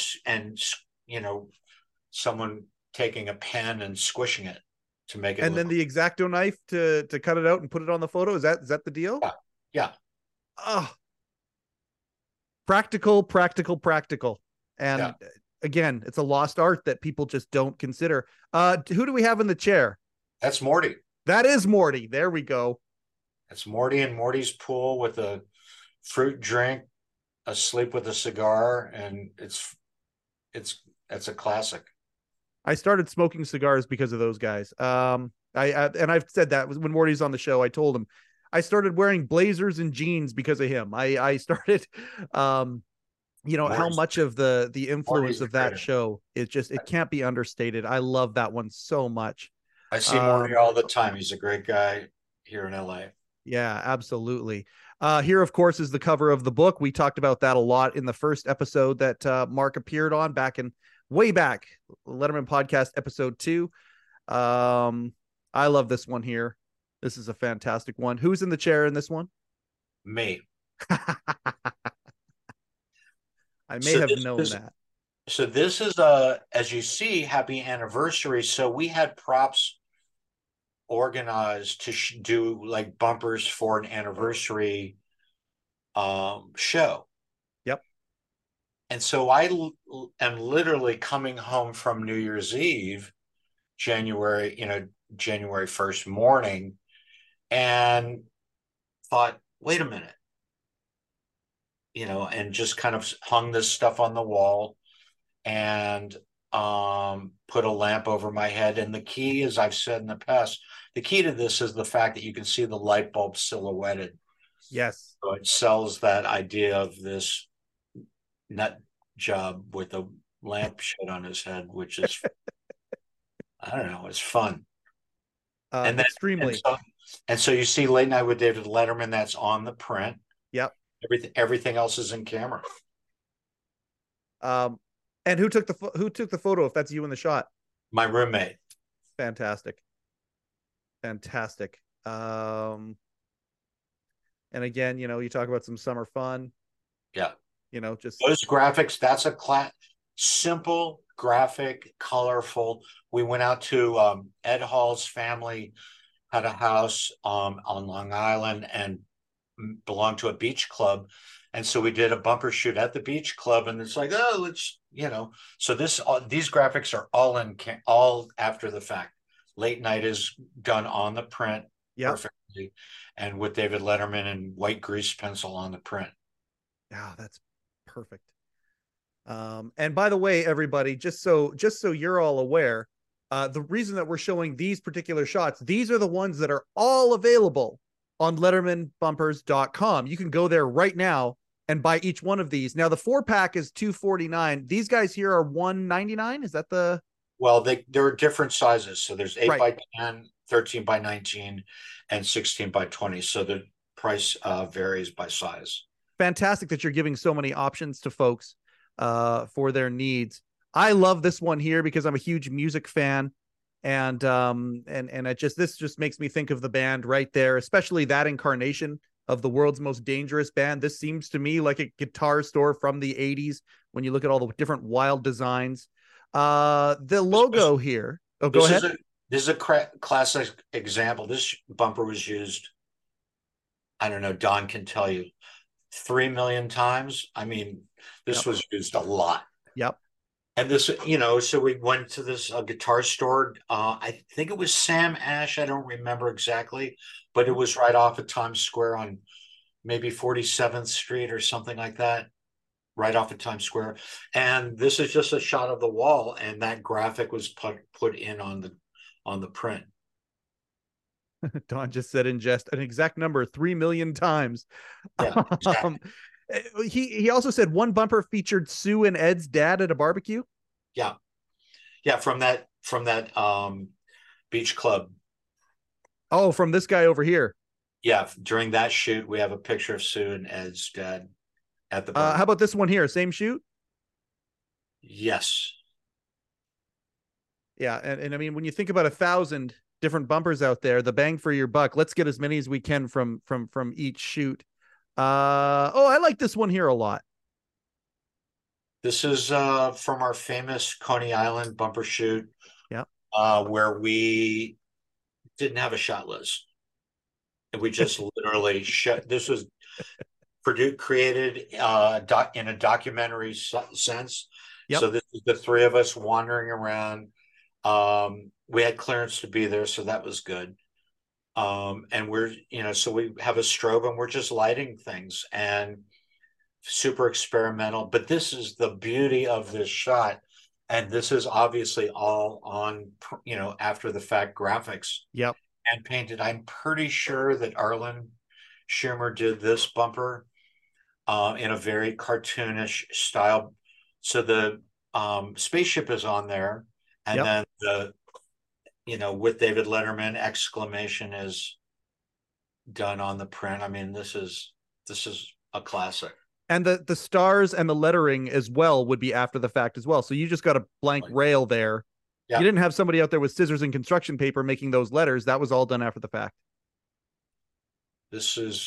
someone taking a pen and squishing it to make it. And then the X-Acto knife to cut it out and put it on the photo. Is that the deal? Yeah. Oh. Practical. And again, it's a lost art that people just don't consider. Who do we have in the chair? That's Morty. That is Morty. There we go. It's Morty and Morty's Pool with a fruit drink, asleep with a cigar, and it's a classic. I started smoking cigars because of those guys. And I've said that when Morty's on the show, I told him I started wearing blazers and jeans because of him. I started, how much of the influence of that show, it can't be understated. I love that one so much. I see Morty all the time. He's a great guy here in LA. Yeah, absolutely. Here, of course, is the cover of the book. We talked about that a lot in the first episode that Mark appeared on way back, Letterman Podcast episode 2. I love this one here. This is a fantastic one. Who's in the chair in this one? Me. I may have known that. So this is as you see, happy anniversary. So we had props organized to do like bumpers for an anniversary show. Yep. And so I am literally coming home from New Year's Eve, January 1st morning, and thought, wait a minute, and just kind of hung this stuff on the wall and put a lamp over my head. And the key, as I've said in the past, the key to this is the fact that you can see the light bulb silhouetted. Yes. So it sells that idea of this nut job with a lampshade on his head, which is, I don't know, it's fun. And then, extremely. And so you see Late Night with David Letterman, that's on the print. Yep. Everything else is in camera. And who took the photo? If that's you in the shot, My roommate. fantastic. And again, you talk about some summer fun. Yeah. Just Those graphics, that's a simple graphic, colorful. We went out to Ed Hall's family had a house on Long Island and belonged to a beach club. And so we did a bumper shoot at the beach club, and it's like, oh, let's, so these graphics are all after the fact. Late Night is done on the print perfectly, and with David Letterman and white grease pencil on the print. Yeah, that's perfect. And by the way, everybody, just so you're all aware, the reason that we're showing these particular shots, these are the ones that are all available on LettermanBumpers.com. You can go there right now and buy each one of these. Now, the 4-pack is $249. These guys here are $199. Is that the? Well, there are different sizes. So there's 8 by 10, 13 by 19, and 16 by 20. So the price varies by size. Fantastic that you're giving so many options to folks for their needs. I love this one here because I'm a huge music fan, and this just makes me think of the band right there, especially that incarnation of the world's most dangerous band. This seems to me like a guitar store from the 80s when you look at all the different wild designs. The logo here. Oh, go ahead. This is a classic example. This bumper was used, I don't know, Don can tell you, 3 million times. I mean, this was used a lot. Yep. And this, so we went to this guitar store. I think it was Sam Ash. I don't remember exactly, but it was right off of Times Square on maybe 47th Street or something like that, right off of Times Square. And this is just a shot of the wall, and that graphic was put in on the print. Don just said in jest an exact number, 3 million times. Yeah, exactly. He also said one bumper featured Sue and Ed's dad at a barbecue. Yeah. From that beach club. Oh, from this guy over here. Yeah. During that shoot, we have a picture of Sue and Ed's dad at the barbecue. How about this one here? Same shoot? Yes. Yeah. And I mean, when you think about 1,000 different bumpers out there, the bang for your buck, let's get as many as we can from each shoot. I like this one here a lot. This is from our famous Coney Island bumper shoot. Yeah. Where we didn't have a shot list. And we just literally this was created in a documentary sense. Yep. So this is the three of us wandering around. We had clearance to be there, so that was good. And we're, so we have a strobe and we're just lighting things and super experimental. But this is the beauty of this shot. And this is obviously all on, after the fact graphics. Yep. And painted. I'm pretty sure that Arlen Schumer did this bumper in a very cartoonish style. So the spaceship is on there. And then with David Letterman, exclamation is done on the print. I mean, this is a classic. And the stars and the lettering as well would be after the fact as well. So you just got a blank rail there. Yep. You didn't have somebody out there with scissors and construction paper making those letters. That was all done after the fact. This is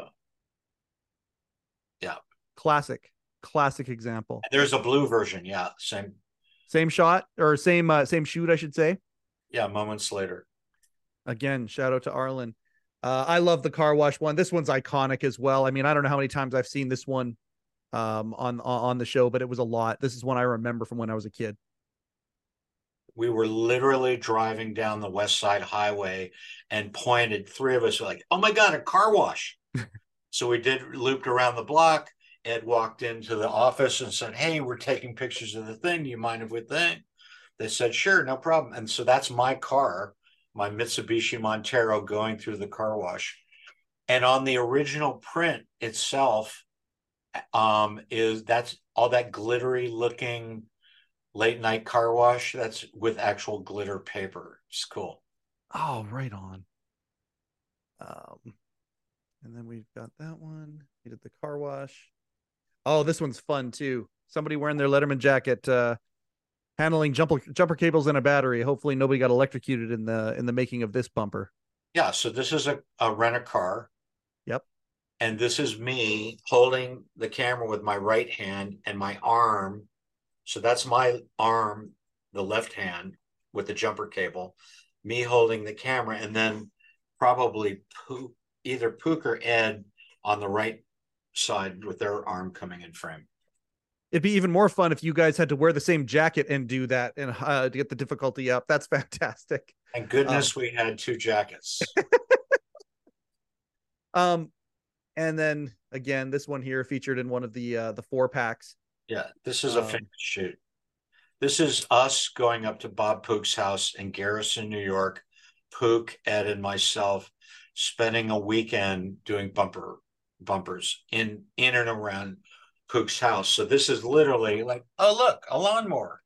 classic example. And there's a blue version. Yeah. Same shot or same shoot, I should say. Yeah. Moments later. Again, shout out to Arlen. I love the car wash one. This one's iconic as well. I mean, I don't know how many times I've seen this one on the show, but it was a lot. This is one I remember from when I was a kid. We were literally driving down the West Side Highway and pointed. Three of us were like, "Oh my God, a car wash!" So we looped around the block. Ed walked into the office and said, "Hey, we're taking pictures of the thing. Do you mind if we think?" They said, "Sure, no problem." And so that's my car, my Mitsubishi Montero, going through the car wash. And on the original print itself, that's all that glittery looking Late Night car wash. That's with actual glitter paper. It's cool. Oh, right on. And then we've got that one. We did the car wash. Oh, this one's fun too. Somebody wearing their Letterman jacket, handling jumper cables and a battery. Hopefully nobody got electrocuted in the making of this bumper. Yeah, so this is a rent-a-car. Yep. And this is me holding the camera with my right hand and my arm. So that's my arm, the left hand with the jumper cable, me holding the camera, and then probably either Pook or Ed on the right side with their arm coming in frame. It'd be even more fun if you guys had to wear the same jacket and do that and to get the difficulty up. That's fantastic. Thank goodness we had two jackets. And then again, this one here featured in one of the 4-packs. Yeah, this is a famous shoot. This is us going up to Bob Pook's house in Garrison, New York. Pook, Ed, and myself spending a weekend doing bumpers in and around Pook's house. So this is literally like, oh, look, a lawnmower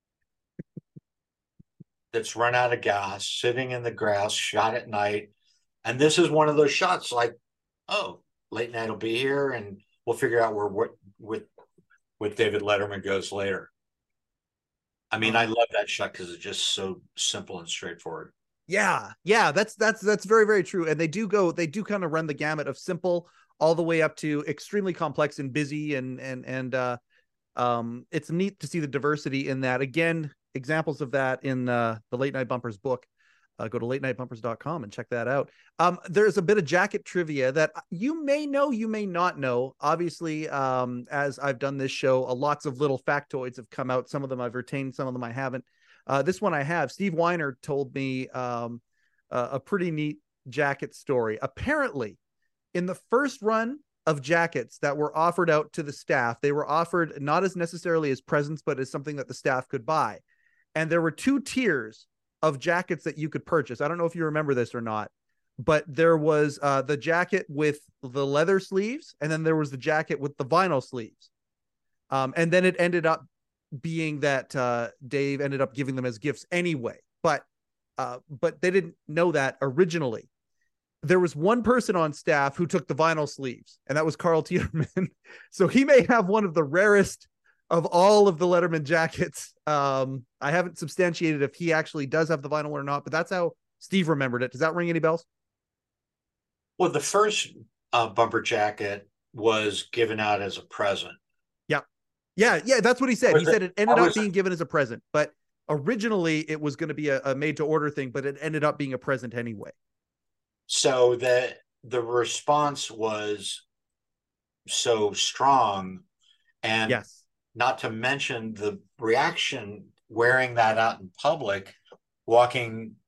that's run out of gas, sitting in the grass, shot at night. And this is one of those shots like, oh, late night will be here and we'll figure out where with David Letterman goes later. I mean, I love that shot because it's just so simple and straightforward. Yeah, that's very, very true. And they do kind of run the gamut of simple all the way up to extremely complex and busy, and it's neat to see the diversity in that. Again, examples of that in the Late Night Bumpers book. Go to latenightbumpers.com and check that out. There's a bit of jacket trivia that you may know, you may not know. Obviously, as I've done this show, lots of little factoids have come out. Some of them I've retained, some of them I haven't. This one I have. Steve Weiner told me a pretty neat jacket story. Apparently, in the first run of jackets that were offered out to the staff, they were offered not as necessarily as presents, but as something that the staff could buy. And there were 2 tiers of jackets that you could purchase. I don't know if you remember this or not, but there was the jacket with the leather sleeves, and then there was the jacket with the vinyl sleeves. And then it ended up being that Dave ended up giving them as gifts anyway, but they didn't know that originally. There was one person on staff who took the vinyl sleeves, and that was Carl Tiedemann. So he may have one of the rarest of all of the Letterman jackets. I haven't substantiated if he actually does have the vinyl or not, but that's how Steve remembered it. Does that ring any bells? Well, the first bumper jacket was given out as a present. Yeah, that's what he said. He said it ended up being given as a present, but originally it was going to be a made-to-order thing, but it ended up being a present anyway. So the response was so strong, and yes, not to mention the reaction wearing that out in public, walking,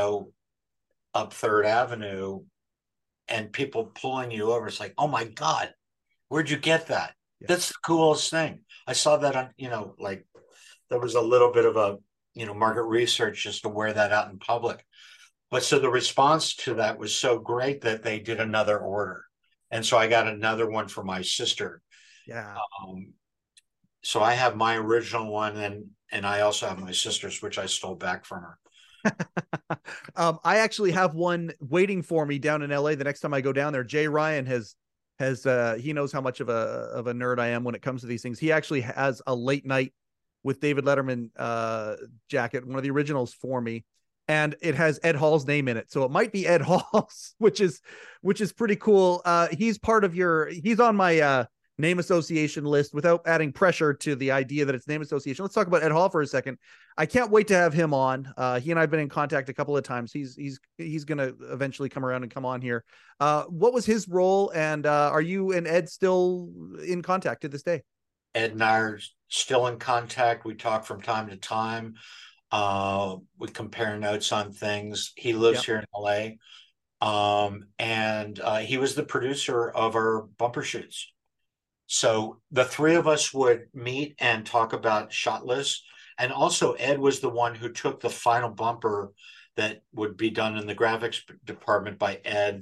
up Third Avenue, and people pulling you over. It's like, oh my God, where'd you get that? Yeah. That's the coolest thing. I saw that on, like there was a little bit of a, market research just to wear that out in public. But so the response to that was so great that they did another order. And so I got another one for my sister. Yeah. So I have my original one, and I also have my sister's, which I stole back from her. I actually have one waiting for me down in LA the next time I go down there. Jay Ryan has he knows how much of a nerd I am when it comes to these things. He actually has a Late Night with David Letterman jacket, one of the originals for me, and it has Ed Hall's name in it, so it might be Ed Hall's, which is pretty cool. He's on my name association list without adding pressure to the idea that it's name association. Let's talk about Ed Hall for a second. I can't wait to have him on. He and I have been in contact a couple of times. He's going to eventually come around and come on here. What was his role? And are you and Ed still in contact to this day? Ed and I are still in contact. We talk from time to time. We compare notes on things. He lives here in LA. And he was the producer of our bumper shoots. So the 3 of us would meet and talk about shot lists. And also Ed was the one who took the final bumper that would be done in the graphics department by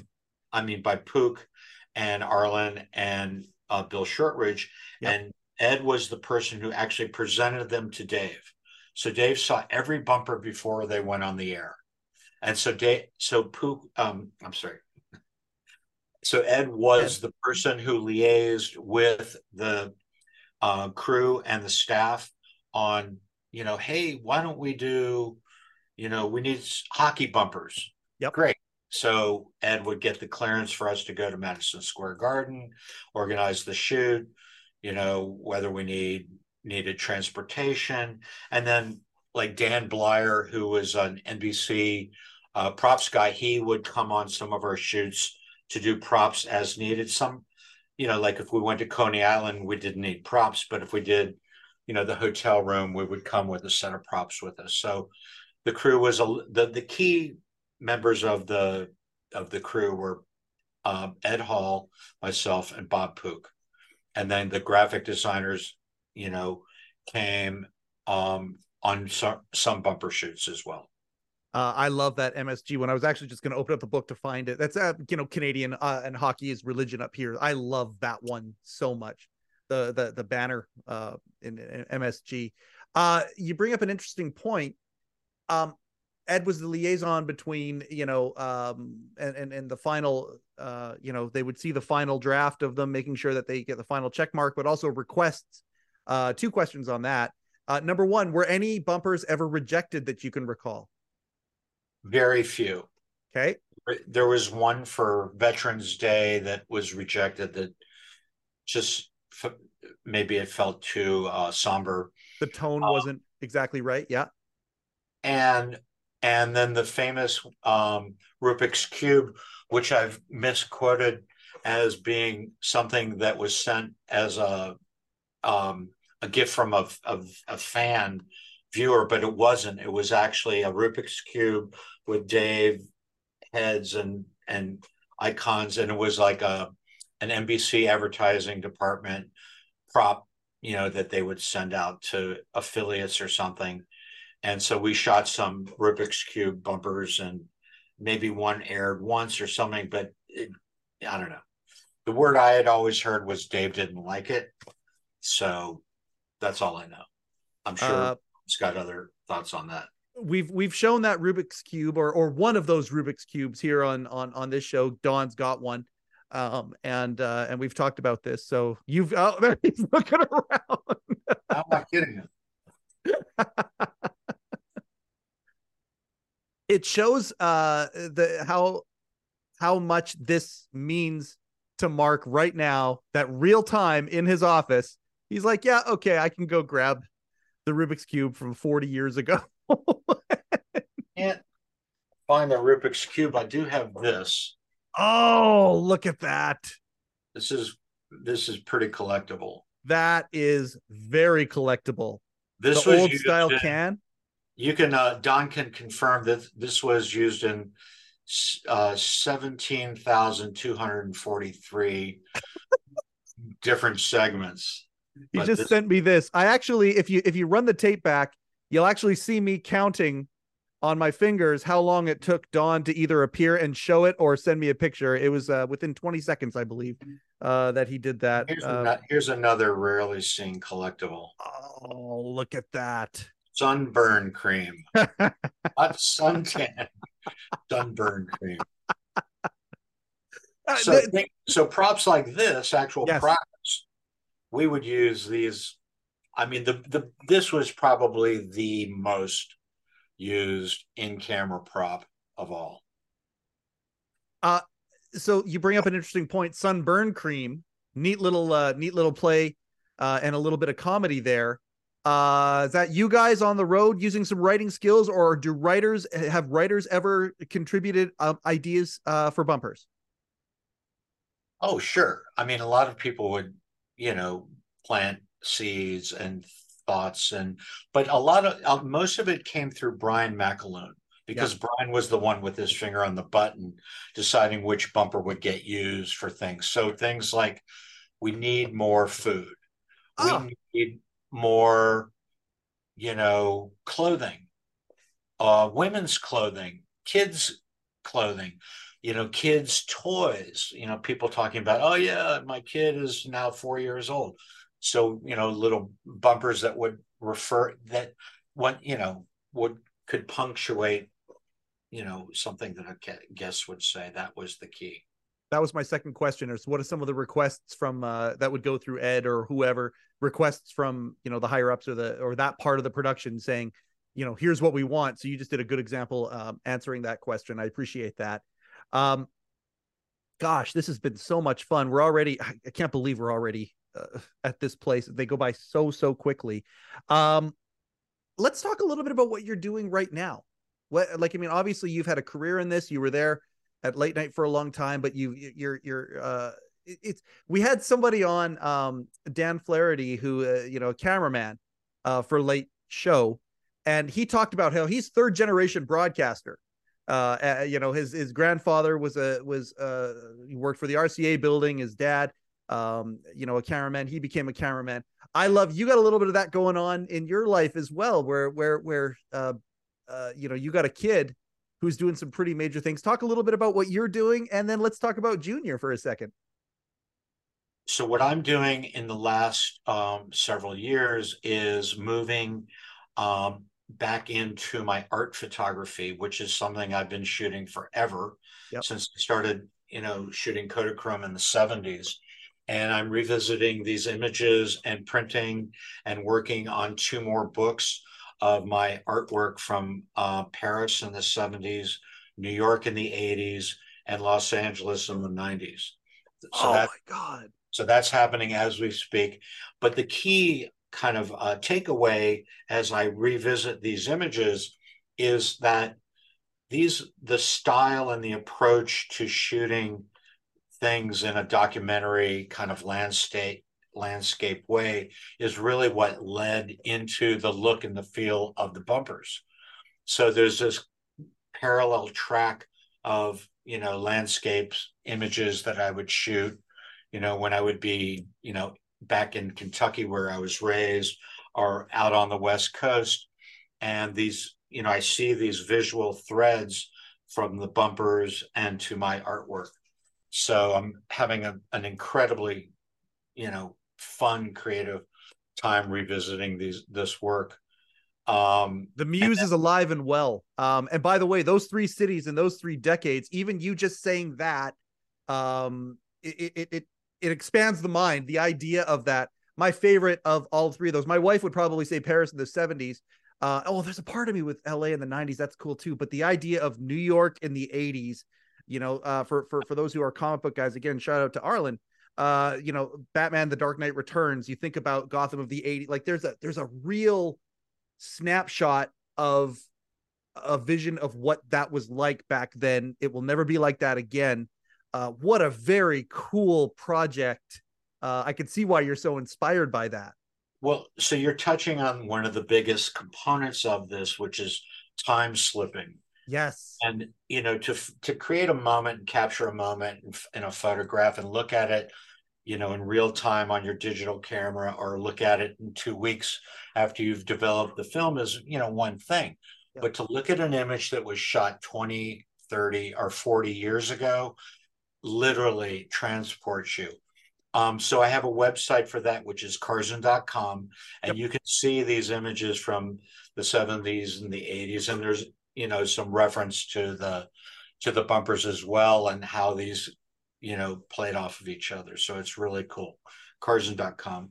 Pook and Arlen and Bill Shortridge. Yep. And Ed was the person who actually presented them to Dave. So Dave saw every bumper before they went on the air. And so Pook, So Ed was the person who liaised with the crew and the staff on, hey, why don't we do, we need hockey bumpers. Yep. Great. So Ed would get the clearance for us to go to Madison Square Garden, organize the shoot, whether we needed transportation. And then like Dan Blyer, who was an NBC props guy, he would come on some of our shoots to do props as needed. Some, like if we went to Coney Island, we didn't need props, but if we did, the hotel room, we would come with a set of props with us. So the crew was the key members of the crew were Ed Hall, myself, and Bob Pook, and then the graphic designers, came on some bumper shoots as well. I love that MSG one. I was actually just going to open up the book to find it. That's Canadian and hockey is religion up here. I love that one so much. The banner in MSG. You bring up an interesting point. Ed was the liaison between, and the final, they would see the final draft of them, making sure that they get the final check mark, but also requests. Two questions on that. Number one, were any bumpers ever rejected that you can recall? Very few. Okay. There was one for Veterans Day that was rejected that just maybe it felt too somber. The tone wasn't exactly right. Yeah. And then the famous Rubik's Cube, which I've misquoted as being something that was sent as a gift from a fan viewer, but it wasn't. It was actually a Rubik's Cube with Dave heads and icons, and it was like an NBC advertising department prop, that they would send out to affiliates or something. And so we shot some Rubik's Cube bumpers, and maybe one aired once or something, but I don't know. The word I had always heard was Dave didn't like it. So that's all I know. I'm sure he's got other thoughts on that. We've shown that Rubik's Cube or one of those Rubik's Cubes here on this show. Dawn's got one. And we've talked about this. So he's looking around. I'm not kidding you. It shows how much this means to Mark right now, that real time in his office. He's like, yeah, okay, I can go grab the Rubik's Cube from 40 years ago. Can't find the Rubik's Cube. I do have this. Oh, look at that. This is pretty collectible. That is very collectable. This the was old style can. You can Don can confirm that this was used in 17,243 different segments. He just sent me this. I actually, if you run the tape back, you'll actually see me counting on my fingers how long it took Don to either appear and show it or send me a picture. It was within 20 seconds, I believe, that he did that. Here's another rarely seen collectible. Oh, look at that. Sunburn cream. Not suntan. Sunburn cream. So props like this, actual props, we would use these. I mean, this was probably the most used in-camera prop of all. So you bring up an interesting point. Sunburn cream, neat little play, and a little bit of comedy there. Is that you guys on the road using some writing skills, or have writers ever contributed ideas for bumpers? Oh, sure. I mean, a lot of people would, plant seeds and thoughts, but most of it came through Brian McAloon, because Brian was the one with his finger on the button deciding which bumper would get used for things. So things like, we need more food. We need more, clothing, women's clothing, kids clothing, kids toys, people talking about, oh yeah, my kid is now 4 years old. So, little bumpers that would could punctuate, something that a guest would say. That was the key. That was my second question, is what are some of the requests from that would go through Ed or whoever, requests from, you know, the higher ups or that part of the production saying, you know, here's what we want. So you just did a good example answering that question. I appreciate that. Gosh, this has been so much fun. I can't believe we're already at this place. They go by so quickly. Let's talk a little bit about what you're doing right now. Like, I mean, obviously you've had a career in this. You were there at late night for a long time, but we had somebody on, Dan Flaherty, who, you know, a cameraman for Late Show. And he talked about how he's third generation broadcaster. You know, his grandfather he worked for the RCA building. His dad, you know, a cameraman. He became a cameraman. You got a little bit of that going on in your life as well, where you know, you got a kid who's doing some pretty major things. Talk a little bit about what you're doing, and then let's talk about Junior for a second. So what I'm doing in the last several years is moving back into my art photography, which is something I've been shooting forever. Yep. Since I started, you know, shooting Kodachrome in the 70s. And I'm revisiting these images and printing and working on 2 more books of my artwork from Paris in the 70s, New York in the 80s, and Los Angeles in the 90s. So my God. So that's happening as we speak. But the key kind of takeaway as I revisit these images is that the style and the approach to shooting things in a documentary kind of landscape way is really what led into the look and the feel of the bumpers. So there's this parallel track of, you know, landscapes, images that I would shoot, you know, when I would be, you know, back in Kentucky where I was raised, or out on the West Coast. And these, you know, I see these visual threads from the bumpers and to my artwork. So I'm having an incredibly, you know, fun, creative time revisiting this work. The muse is alive and well. And by the way, those 3 cities in those 3 decades, even you just saying that, it expands the mind. The idea of that. My favorite of all 3 of those, my wife would probably say Paris in the 70s. There's a part of me with LA in the 90s. That's cool too. But the idea of New York in the 80s, you know, for those who are comic book guys, again, shout out to Arlen. You know, Batman, The Dark Knight Returns. You think about Gotham of the 80s. Like there's a real snapshot of a vision of what that was like back then. It will never be like that again. What a very cool project. I can see why you're so inspired by that. Well, so you're touching on one of the biggest components of this, which is time slipping. Yes. And, you know, to create a moment and capture a moment in a photograph and look at it, you know, in real time on your digital camera, or look at it in 2 weeks after you've developed the film is, you know, one thing. Yep. But to look at an image that was shot 20, 30, or 40 years ago literally transports you. So I have a website for that, which is Carzon.com, and you can see these images from the 70s and the 80s, and there's, you know, some reference to the bumpers as well, and how these, you know, played off of each other. So it's really cool. Carzon.com.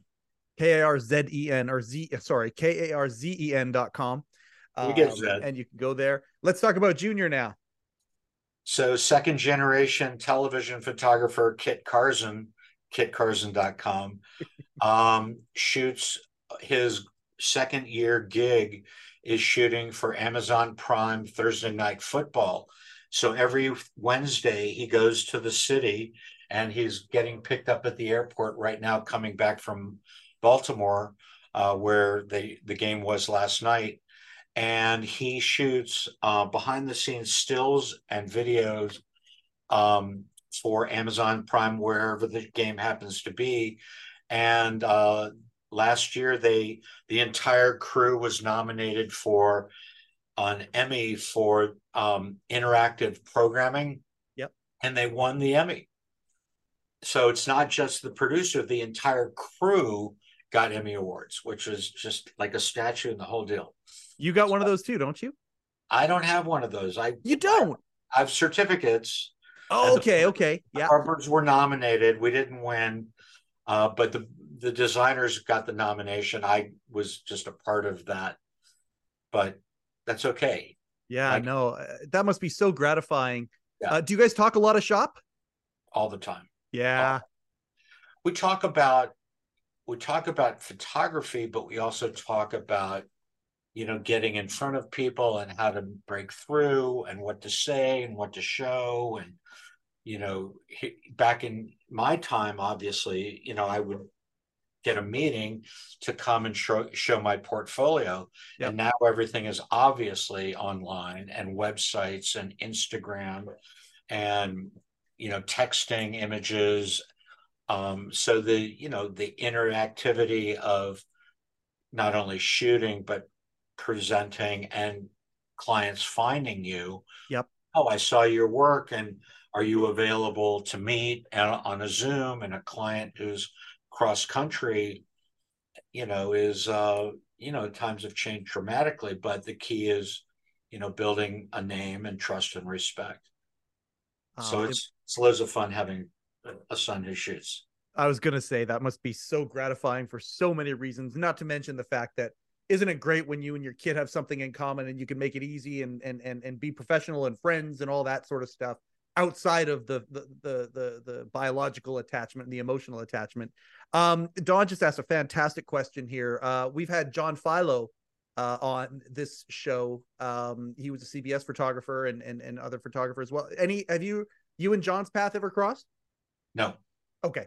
Karzen.com. We get Zed. And you can go there. Let's talk about Junior now. So 2nd generation television photographer Kit Carzon, kitcarzon.com, shoots his 2nd year gig is shooting for Amazon Prime Thursday Night Football. So every Wednesday he goes to the city, and he's getting picked up at the airport right now, coming back from Baltimore, where the game was last night. And he shoots behind the scenes stills and videos for Amazon Prime, wherever the game happens to be. And last year, the entire crew was nominated for an Emmy for interactive programming. Yep. And they won the Emmy. So it's not just the producer, the entire crew got Emmy Awards, which is just like a statue and the whole deal. You got one of those too, don't you? I don't have one of those. You don't? I have certificates. Oh, And okay. the Yeah. Harpers were nominated. We didn't win, but the designers got the nomination. I was just a part of that, but that's okay. Yeah, Like, no, that must be so gratifying. yeah, Do you guys talk a lot of shop? all the time. Yeah. We talk about photography, but we also talk about, getting in front of people and how to break through and what to say and what to show. And, back in my time, obviously, I would get a meeting to come and show my portfolio. Yep. And now everything is obviously online and websites and Instagram and, texting images. So the interactivity of not only shooting, but presenting and clients finding you. Yep. Oh, I saw your work, and are you available to meet on a Zoom? And a client who's cross country, is, times have changed dramatically, but the key is, building a name and trust and respect. So it's loads of fun having a son who shoots. I was going to say that must be so gratifying for so many reasons, not to mention the fact that isn't it great when you and your kid have something in common and you can make it easy and be professional and friends and all that sort of stuff outside of the biological attachment and the emotional attachment. Don just asked a fantastic question here. We've had John Philo on this show. He was a CBS photographer and other photographers. Well, have you and John's path ever crossed? No. Okay.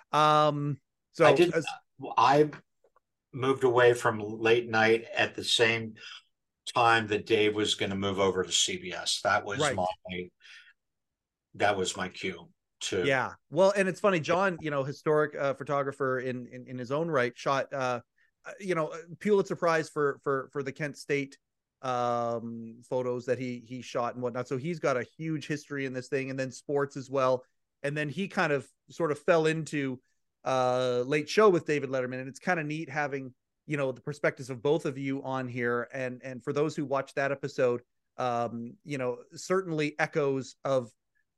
So I moved away from late night at the same time that Dave was going to move over to CBS. That was right. That was my cue too. Yeah. Well, and it's funny, John, historic photographer in his own right, shot Pulitzer Prize for the Kent State photos that he shot and whatnot. So he's got a huge history in this thing, and then sports as well. And then he kind of sort of fell into Late Show with David Letterman. And it's kind of neat having, the perspectives of both of you on here. And for those who watched that episode, certainly echoes of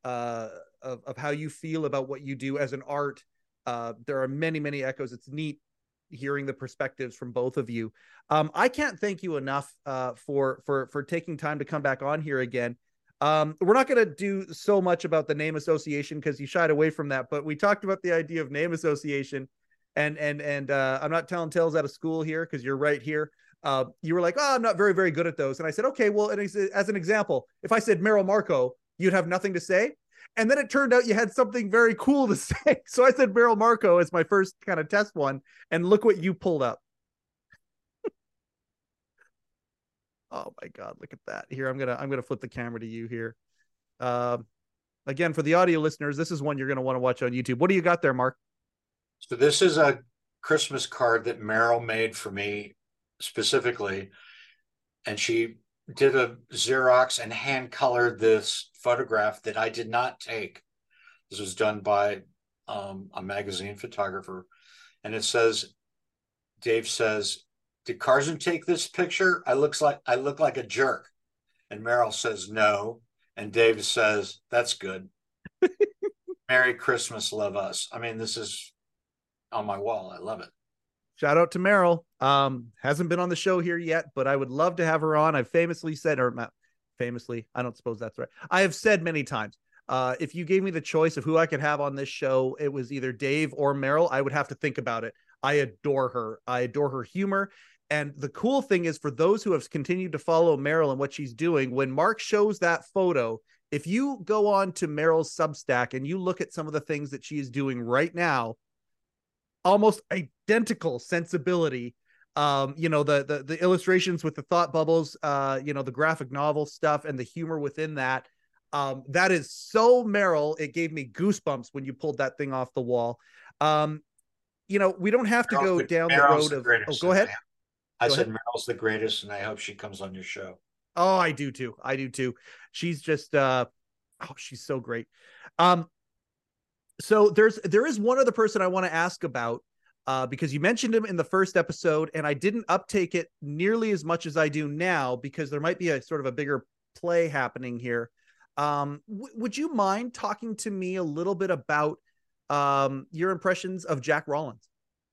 how you feel about what you do as an art. There are many, many echoes. It's neat hearing the perspectives from both of you. I can't thank you enough for taking time to come back on here again. We're not going to do so much about the name association because you shied away from that, but we talked about the idea of name association, and I'm not telling tales out of school here because you're right here. You were like, "Oh, I'm not very, very good at those," and I said, "Okay, well," and as an example, if I said Merrill Marco, you'd have nothing to say, and then it turned out you had something very cool to say. So I said Merrill Marco as my first kind of test one, and look what you pulled up. Oh my God, look at that. Here, I'm gonna flip the camera to you here. Again, for the audio listeners, this is one you're gonna want to watch on YouTube. What do you got there, Mark? So this is a Christmas card that Merrill made for me specifically. And she did a Xerox and hand colored this photograph that I did not take. This was done by a magazine photographer. And it says, Dave says, "Did Carson take this picture? I look like a jerk." And Merrill says, "No." And Dave says, "That's good." Merry Christmas, love us. I mean, this is on my wall. I love it. Shout out to Merrill. Hasn't been on the show here yet, but I would love to have her on. I've famously said, or not famously, I don't suppose that's right. I have said many times, if you gave me the choice of who I could have on this show, it was either Dave or Merrill. I would have to think about it. I adore her. I adore her humor. And the cool thing is, for those who have continued to follow Merrill and what she's doing, when Mark shows that photo, if you go on to Merrill's Substack and you look at some of the things that she is doing right now, almost identical sensibility. The illustrations with the thought bubbles, the graphic novel stuff and the humor within that. That is so Merrill. It gave me goosebumps when you pulled that thing off the wall. We don't have to go down the road of. Oh, go ahead. I said Merrill's the greatest, and I hope she comes on your show. Oh, I do too. She's just, she's so great. So there is one other person I want to ask about, because you mentioned him in the first episode, and I didn't uptake it nearly as much as I do now because there might be a sort of a bigger play happening here. Would you mind talking to me a little bit about your impressions of Jack Rollins?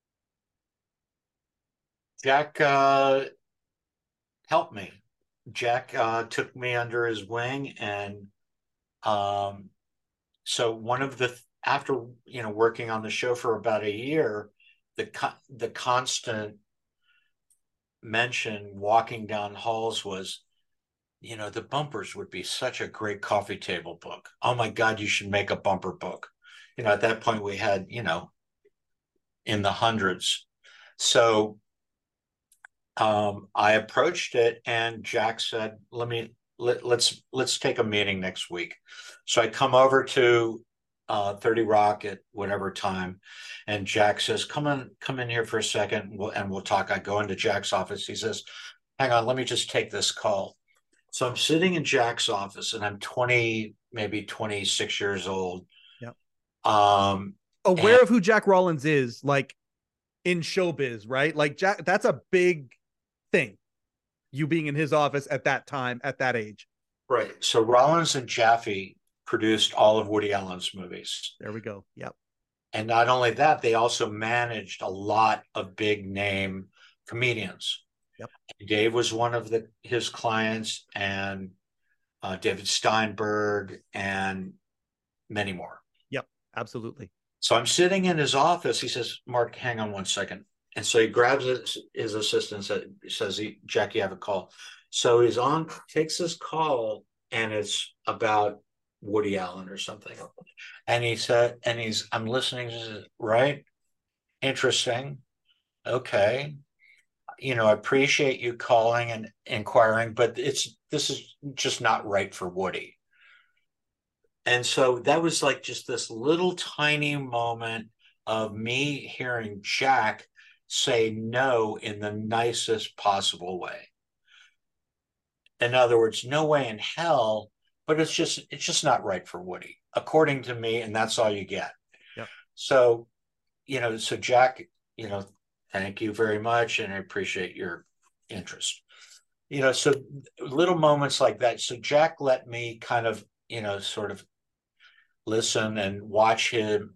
Jack helped me. Jack took me under his wing, and so one of the after working on the show for about a year, the constant mention walking down halls was, the bumpers would be such a great coffee table book. Oh my God, you should make a bumper book. At that point we had, in the hundreds. So I approached it, and Jack said, let's take a meeting next week. So I come over to 30 Rock at whatever time, and Jack says, come in here for a second, and we'll talk. I go into Jack's office. He says, hang on, let me just take this call. So I'm sitting in Jack's office, and I'm 20, maybe 26 years old. Yep. Aware of who Jack Rollins is, like in showbiz, right? Like Jack, that's a big thing. You being in his office at that time, at that age. Right. So Rollins and Jaffe produced all of Woody Allen's movies. There we go. Yep. And not only that, they also managed a lot of big name comedians. Yep. Dave was one of his clients, and David Steinberg, and many more. Yep, absolutely. So I'm sitting in his office. He says, Mark, hang on one second. And so he grabs his assistant, says, Jack, you have a call. So he's on, takes this call, and it's about Woody Allen or something. And he said, I'm listening to it, right? Interesting. Okay. I appreciate you calling and inquiring, but this is just not right for Woody. And so that was like just this little tiny moment of me hearing Jack say no in the nicest possible way. In other words, no way in hell, but it's just not right for Woody, according to me, and that's all you get. Yep. So, so Jack, thank you very much, and I appreciate your interest. So little moments like that. So Jack let me kind of, sort of listen and watch him,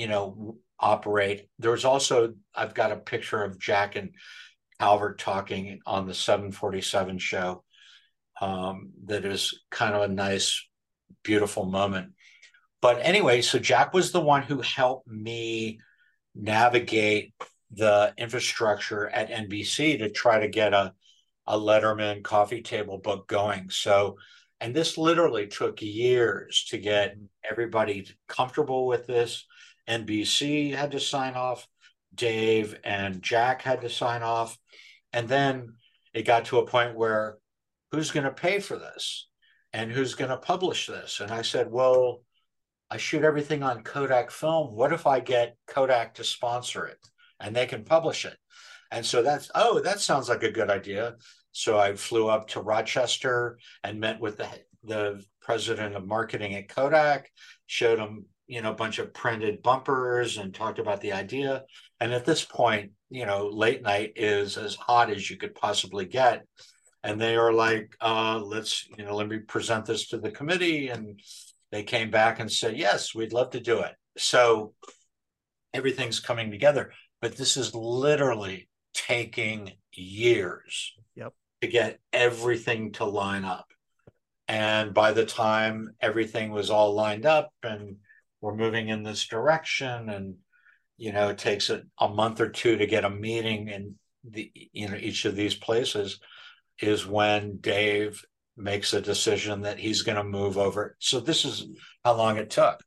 operate. There was also, I've got a picture of Jack and Albert talking on the 747 show. That is kind of a nice, beautiful moment. But anyway, so Jack was the one who helped me navigate the infrastructure at NBC to try to get a Letterman coffee table book going. So, and this literally took years to get everybody comfortable with this. NBC had to sign off. Dave and Jack had to sign off. And then it got to a point where who's going to pay for this? And who's going to publish this? And I said, well, I shoot everything on Kodak film. What if I get Kodak to sponsor it and they can publish it? And so that sounds like a good idea. So I flew up to Rochester and met with the president of marketing at Kodak, showed him, a bunch of printed bumpers and talked about the idea. And at this point, late night is as hot as you could possibly get. And they were like, let me present this to the committee. And they came back and said, yes, we'd love to do it. So everything's coming together. But this is literally taking years to get everything to line up. And by the time everything was all lined up and we're moving in this direction, and, it takes a month or two to get a meeting in each of these places, is when Dave makes a decision that he's going to move over. So this is how long it took.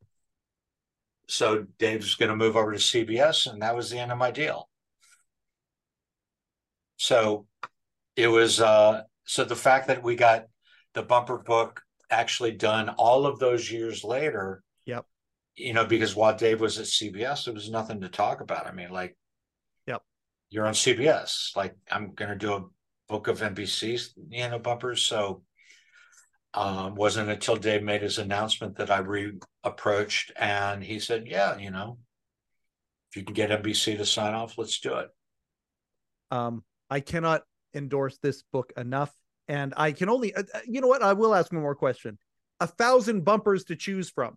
So Dave's going to move over to CBS, and that was the end of my deal. So it was, so the fact that we got the bumper book actually done all of those years later, yep, because while Dave was at CBS, there was nothing to talk about. I mean, like, yep, you're on CBS, like, I'm going to do a book of NBC, bumpers. So wasn't until Dave made his announcement that I re-approached, and he said, yeah, if you can get NBC to sign off, let's do it. I cannot endorse this book enough. And I can only, you know what? I will ask one more question. 1,000 bumpers to choose from.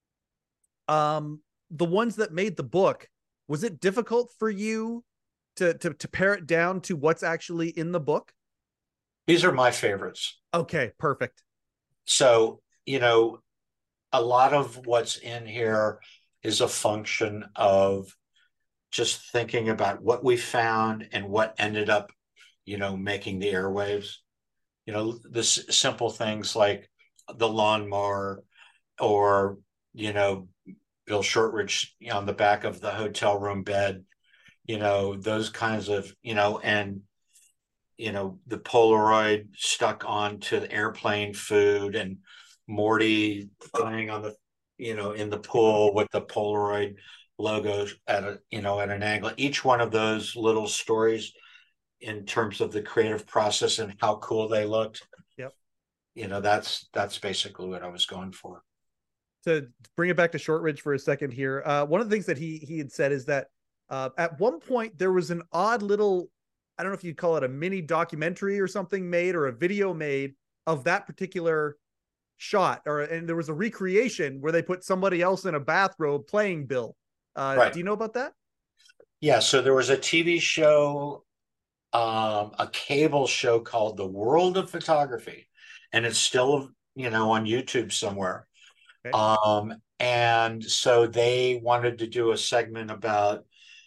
The ones that made the book, was it difficult for you to pare it down to what's actually in the book? These are my favorites. Okay, perfect. So, a lot of what's in here is a function of just thinking about what we found and what ended up, making the airwaves. This simple things like the lawnmower, or, Bill Shortridge on the back of the hotel room bed, those kinds of, and, the Polaroid stuck onto the airplane food, and Morty playing on the, in the pool with the Polaroid logos at an angle. Each one of those little stories in terms of the creative process and how cool they looked. Yep. That's basically what I was going for. To bring it back to Shortridge for a second here, one of the things that he had said is that at one point there was an odd little, I don't know if you'd call it a mini documentary or something made, or a video made of that particular shot, and there was a recreation where they put somebody else in a bathrobe playing Bill. Right. Do you know about that? Yeah. So there was a TV show, a cable show called The World of Photography, and it's still, on YouTube somewhere. Okay. And so they wanted to do a segment about,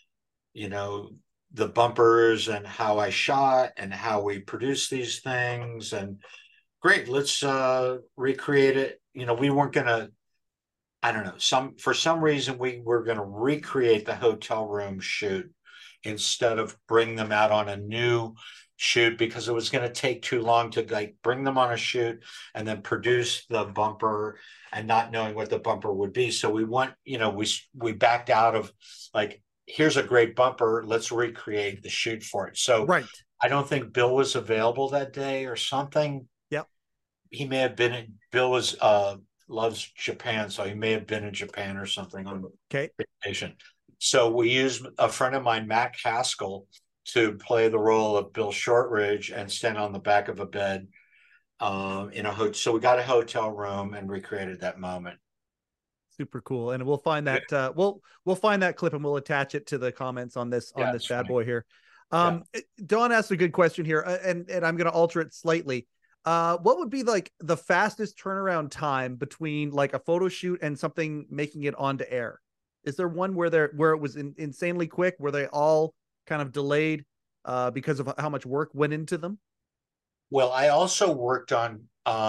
the bumpers and how I shot and how we produce these things. And great, let's recreate it. We weren't gonna, I don't know, for some reason we were gonna recreate the hotel room shoot instead of bring them out on a new shoot, because it was going to take too long to bring them on a shoot and then produce the bumper and not knowing what the bumper would be. So we backed out of here's a great bumper, let's recreate the shoot for it. So right. I don't think Bill was available that day or something. Yep. He may have been, Bill was loves Japan, so he may have been in Japan or something on vacation. So we used a friend of mine, Matt Haskell, to play the role of Bill Shortridge and stand on the back of a bed in a hotel. So we got a hotel room and recreated that moment. Super cool. And we'll find that we'll find that clip and we'll attach it to the comments on this bad boy here. Don asked a good question here, and I'm going to alter it slightly. What would be the fastest turnaround time between a photo shoot and something making it onto air? Is there one where it was insanely quick, where they all kind of delayed because of how much work went into them? Well, I also worked on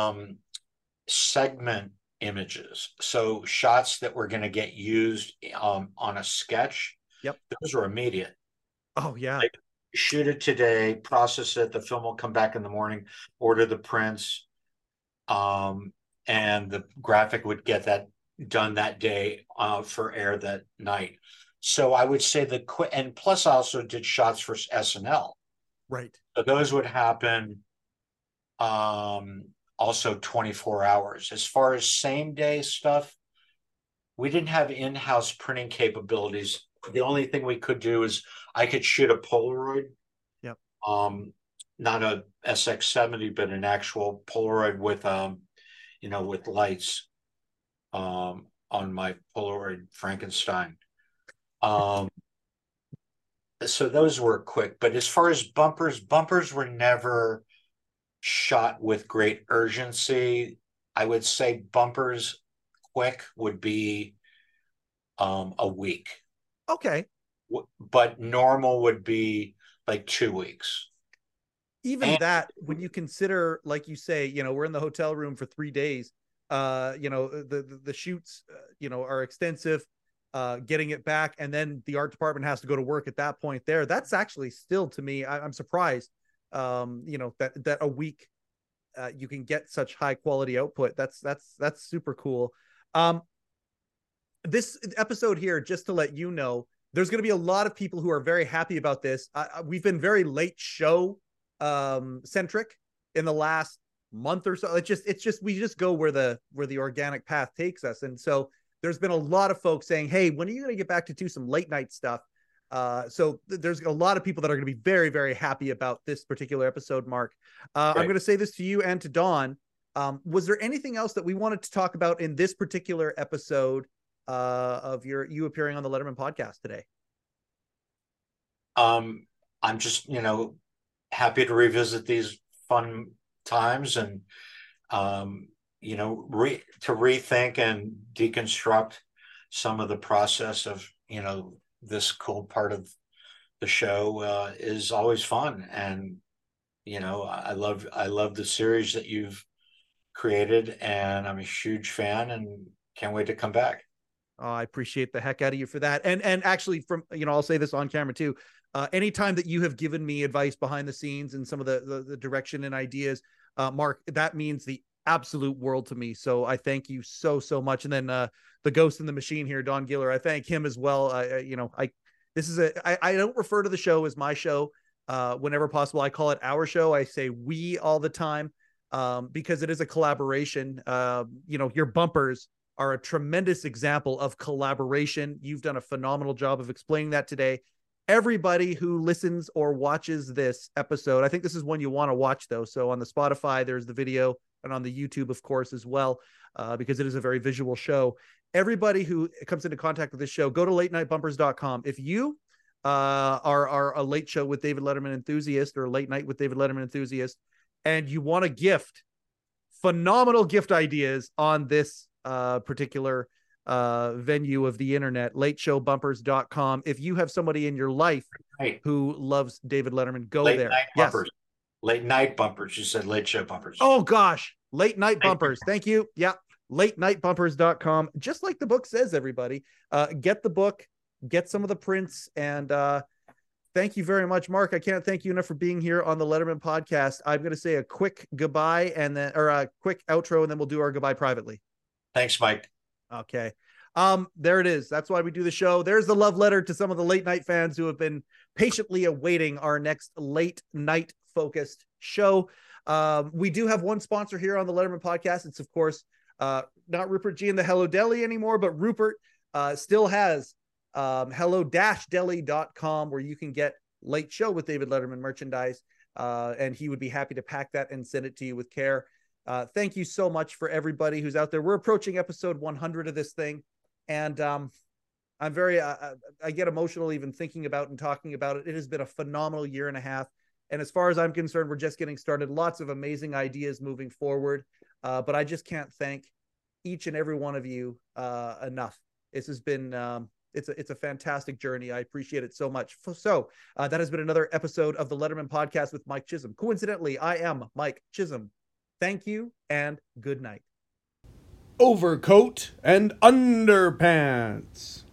segment images, so shots that were going to get used on a sketch. Yep, those were immediate. Oh yeah. Shoot it today, process it. The film will come back in the morning. Order the prints, and the graphic would get that done that day for air that night. So I would say and plus I also did shots for SNL. Right. So those would happen also 24 hours. As far as same day stuff, we didn't have in-house printing capabilities. The only thing we could do is I could shoot a Polaroid. Yep. Not a SX70, but an actual Polaroid with with lights on my Polaroid Frankenstein. So those were quick, but as far as bumpers were never shot with great urgency. I would say bumpers quick would be a week. Okay. But normal would be 2 weeks. Even that, when you consider, like you say, we're in the hotel room for 3 days, the shoots, are extensive, getting it back. And then the art department has to go to work at that point there. That's actually still, to me, I'm surprised, that a week, you can get such high quality output. That's super cool. This episode here, just to let you know, there's going to be a lot of people who are very happy about this. We've been very late show centric in the last month or so. We just go where the organic path takes us. And so there's been a lot of folks saying, hey, when are you going to get back to do some late night stuff? So there's a lot of people that are going to be very, very happy about this particular episode, Mark. Right. I'm going to say this to you and to Don. Was there anything else that we wanted to talk about in this particular episode of you appearing on the Letterman podcast today? I'm just, happy to revisit these fun times and, to rethink and deconstruct some of the process of, this cool part of the show is always fun. And, I love the series that you've created, and I'm a huge fan and can't wait to come back. Oh, I appreciate the heck out of you for that. And actually from, I'll say this on camera too. Anytime that you have given me advice behind the scenes and some of the direction and ideas, Mark, that means the absolute world to me. So I thank you so much. And then the ghost in the machine here, Don Giller, I thank him as well. I don't refer to the show as my show whenever possible. I call it our show. I say we all the time because it is a collaboration. Your bumpers are a tremendous example of collaboration. You've done a phenomenal job of explaining that today. Everybody who listens or watches this episode, I think this is one you want to watch though. So on the Spotify, there's the video, and on the YouTube, of course, as well, because it is a very visual show. Everybody who comes into contact with this show, go to latenightbumpers.com. If you are a late show with David Letterman enthusiast or late night with David Letterman enthusiast, and you want a gift, phenomenal gift ideas on this particular venue of the internet, lateshowbumpers.com. If you have somebody in your life who loves David Letterman, go late there. Night bumpers. Late night bumpers. You said late show bumpers. Oh gosh, late night bumpers. Thank you. Yeah, latenightbumpers.com. Just like the book says, everybody, get the book, get some of the prints, and thank you very much, Mark. I can't thank you enough for being here on the Letterman podcast. I'm going to say a quick goodbye and then, or a quick outro, and then we'll do our goodbye privately. Thanks, Mike. Okay. There it is. That's why we do the show. There's the love letter to some of the late night fans who have been patiently awaiting our next late night focused show. We do have one sponsor here on the Letterman podcast. It's of course not Rupert G and the Hello Deli anymore, but Rupert still has hello-deli.com, where you can get Late Show with David Letterman merchandise, and he would be happy to pack that and send it to you with care. Thank you so much for everybody who's out there. We're approaching episode 100 of this thing, and I'm very I get emotional even thinking about and talking about it. It has been a phenomenal year and a half, and as far as I'm concerned, we're just getting started. Lots of amazing ideas moving forward, but I just can't thank each and every one of you enough. This has been it's a fantastic journey. I appreciate it so much. So that has been another episode of the Letterman podcast with Mike Chisholm. Coincidentally, I am Mike Chisholm. Thank you and good night. Overcoat and underpants.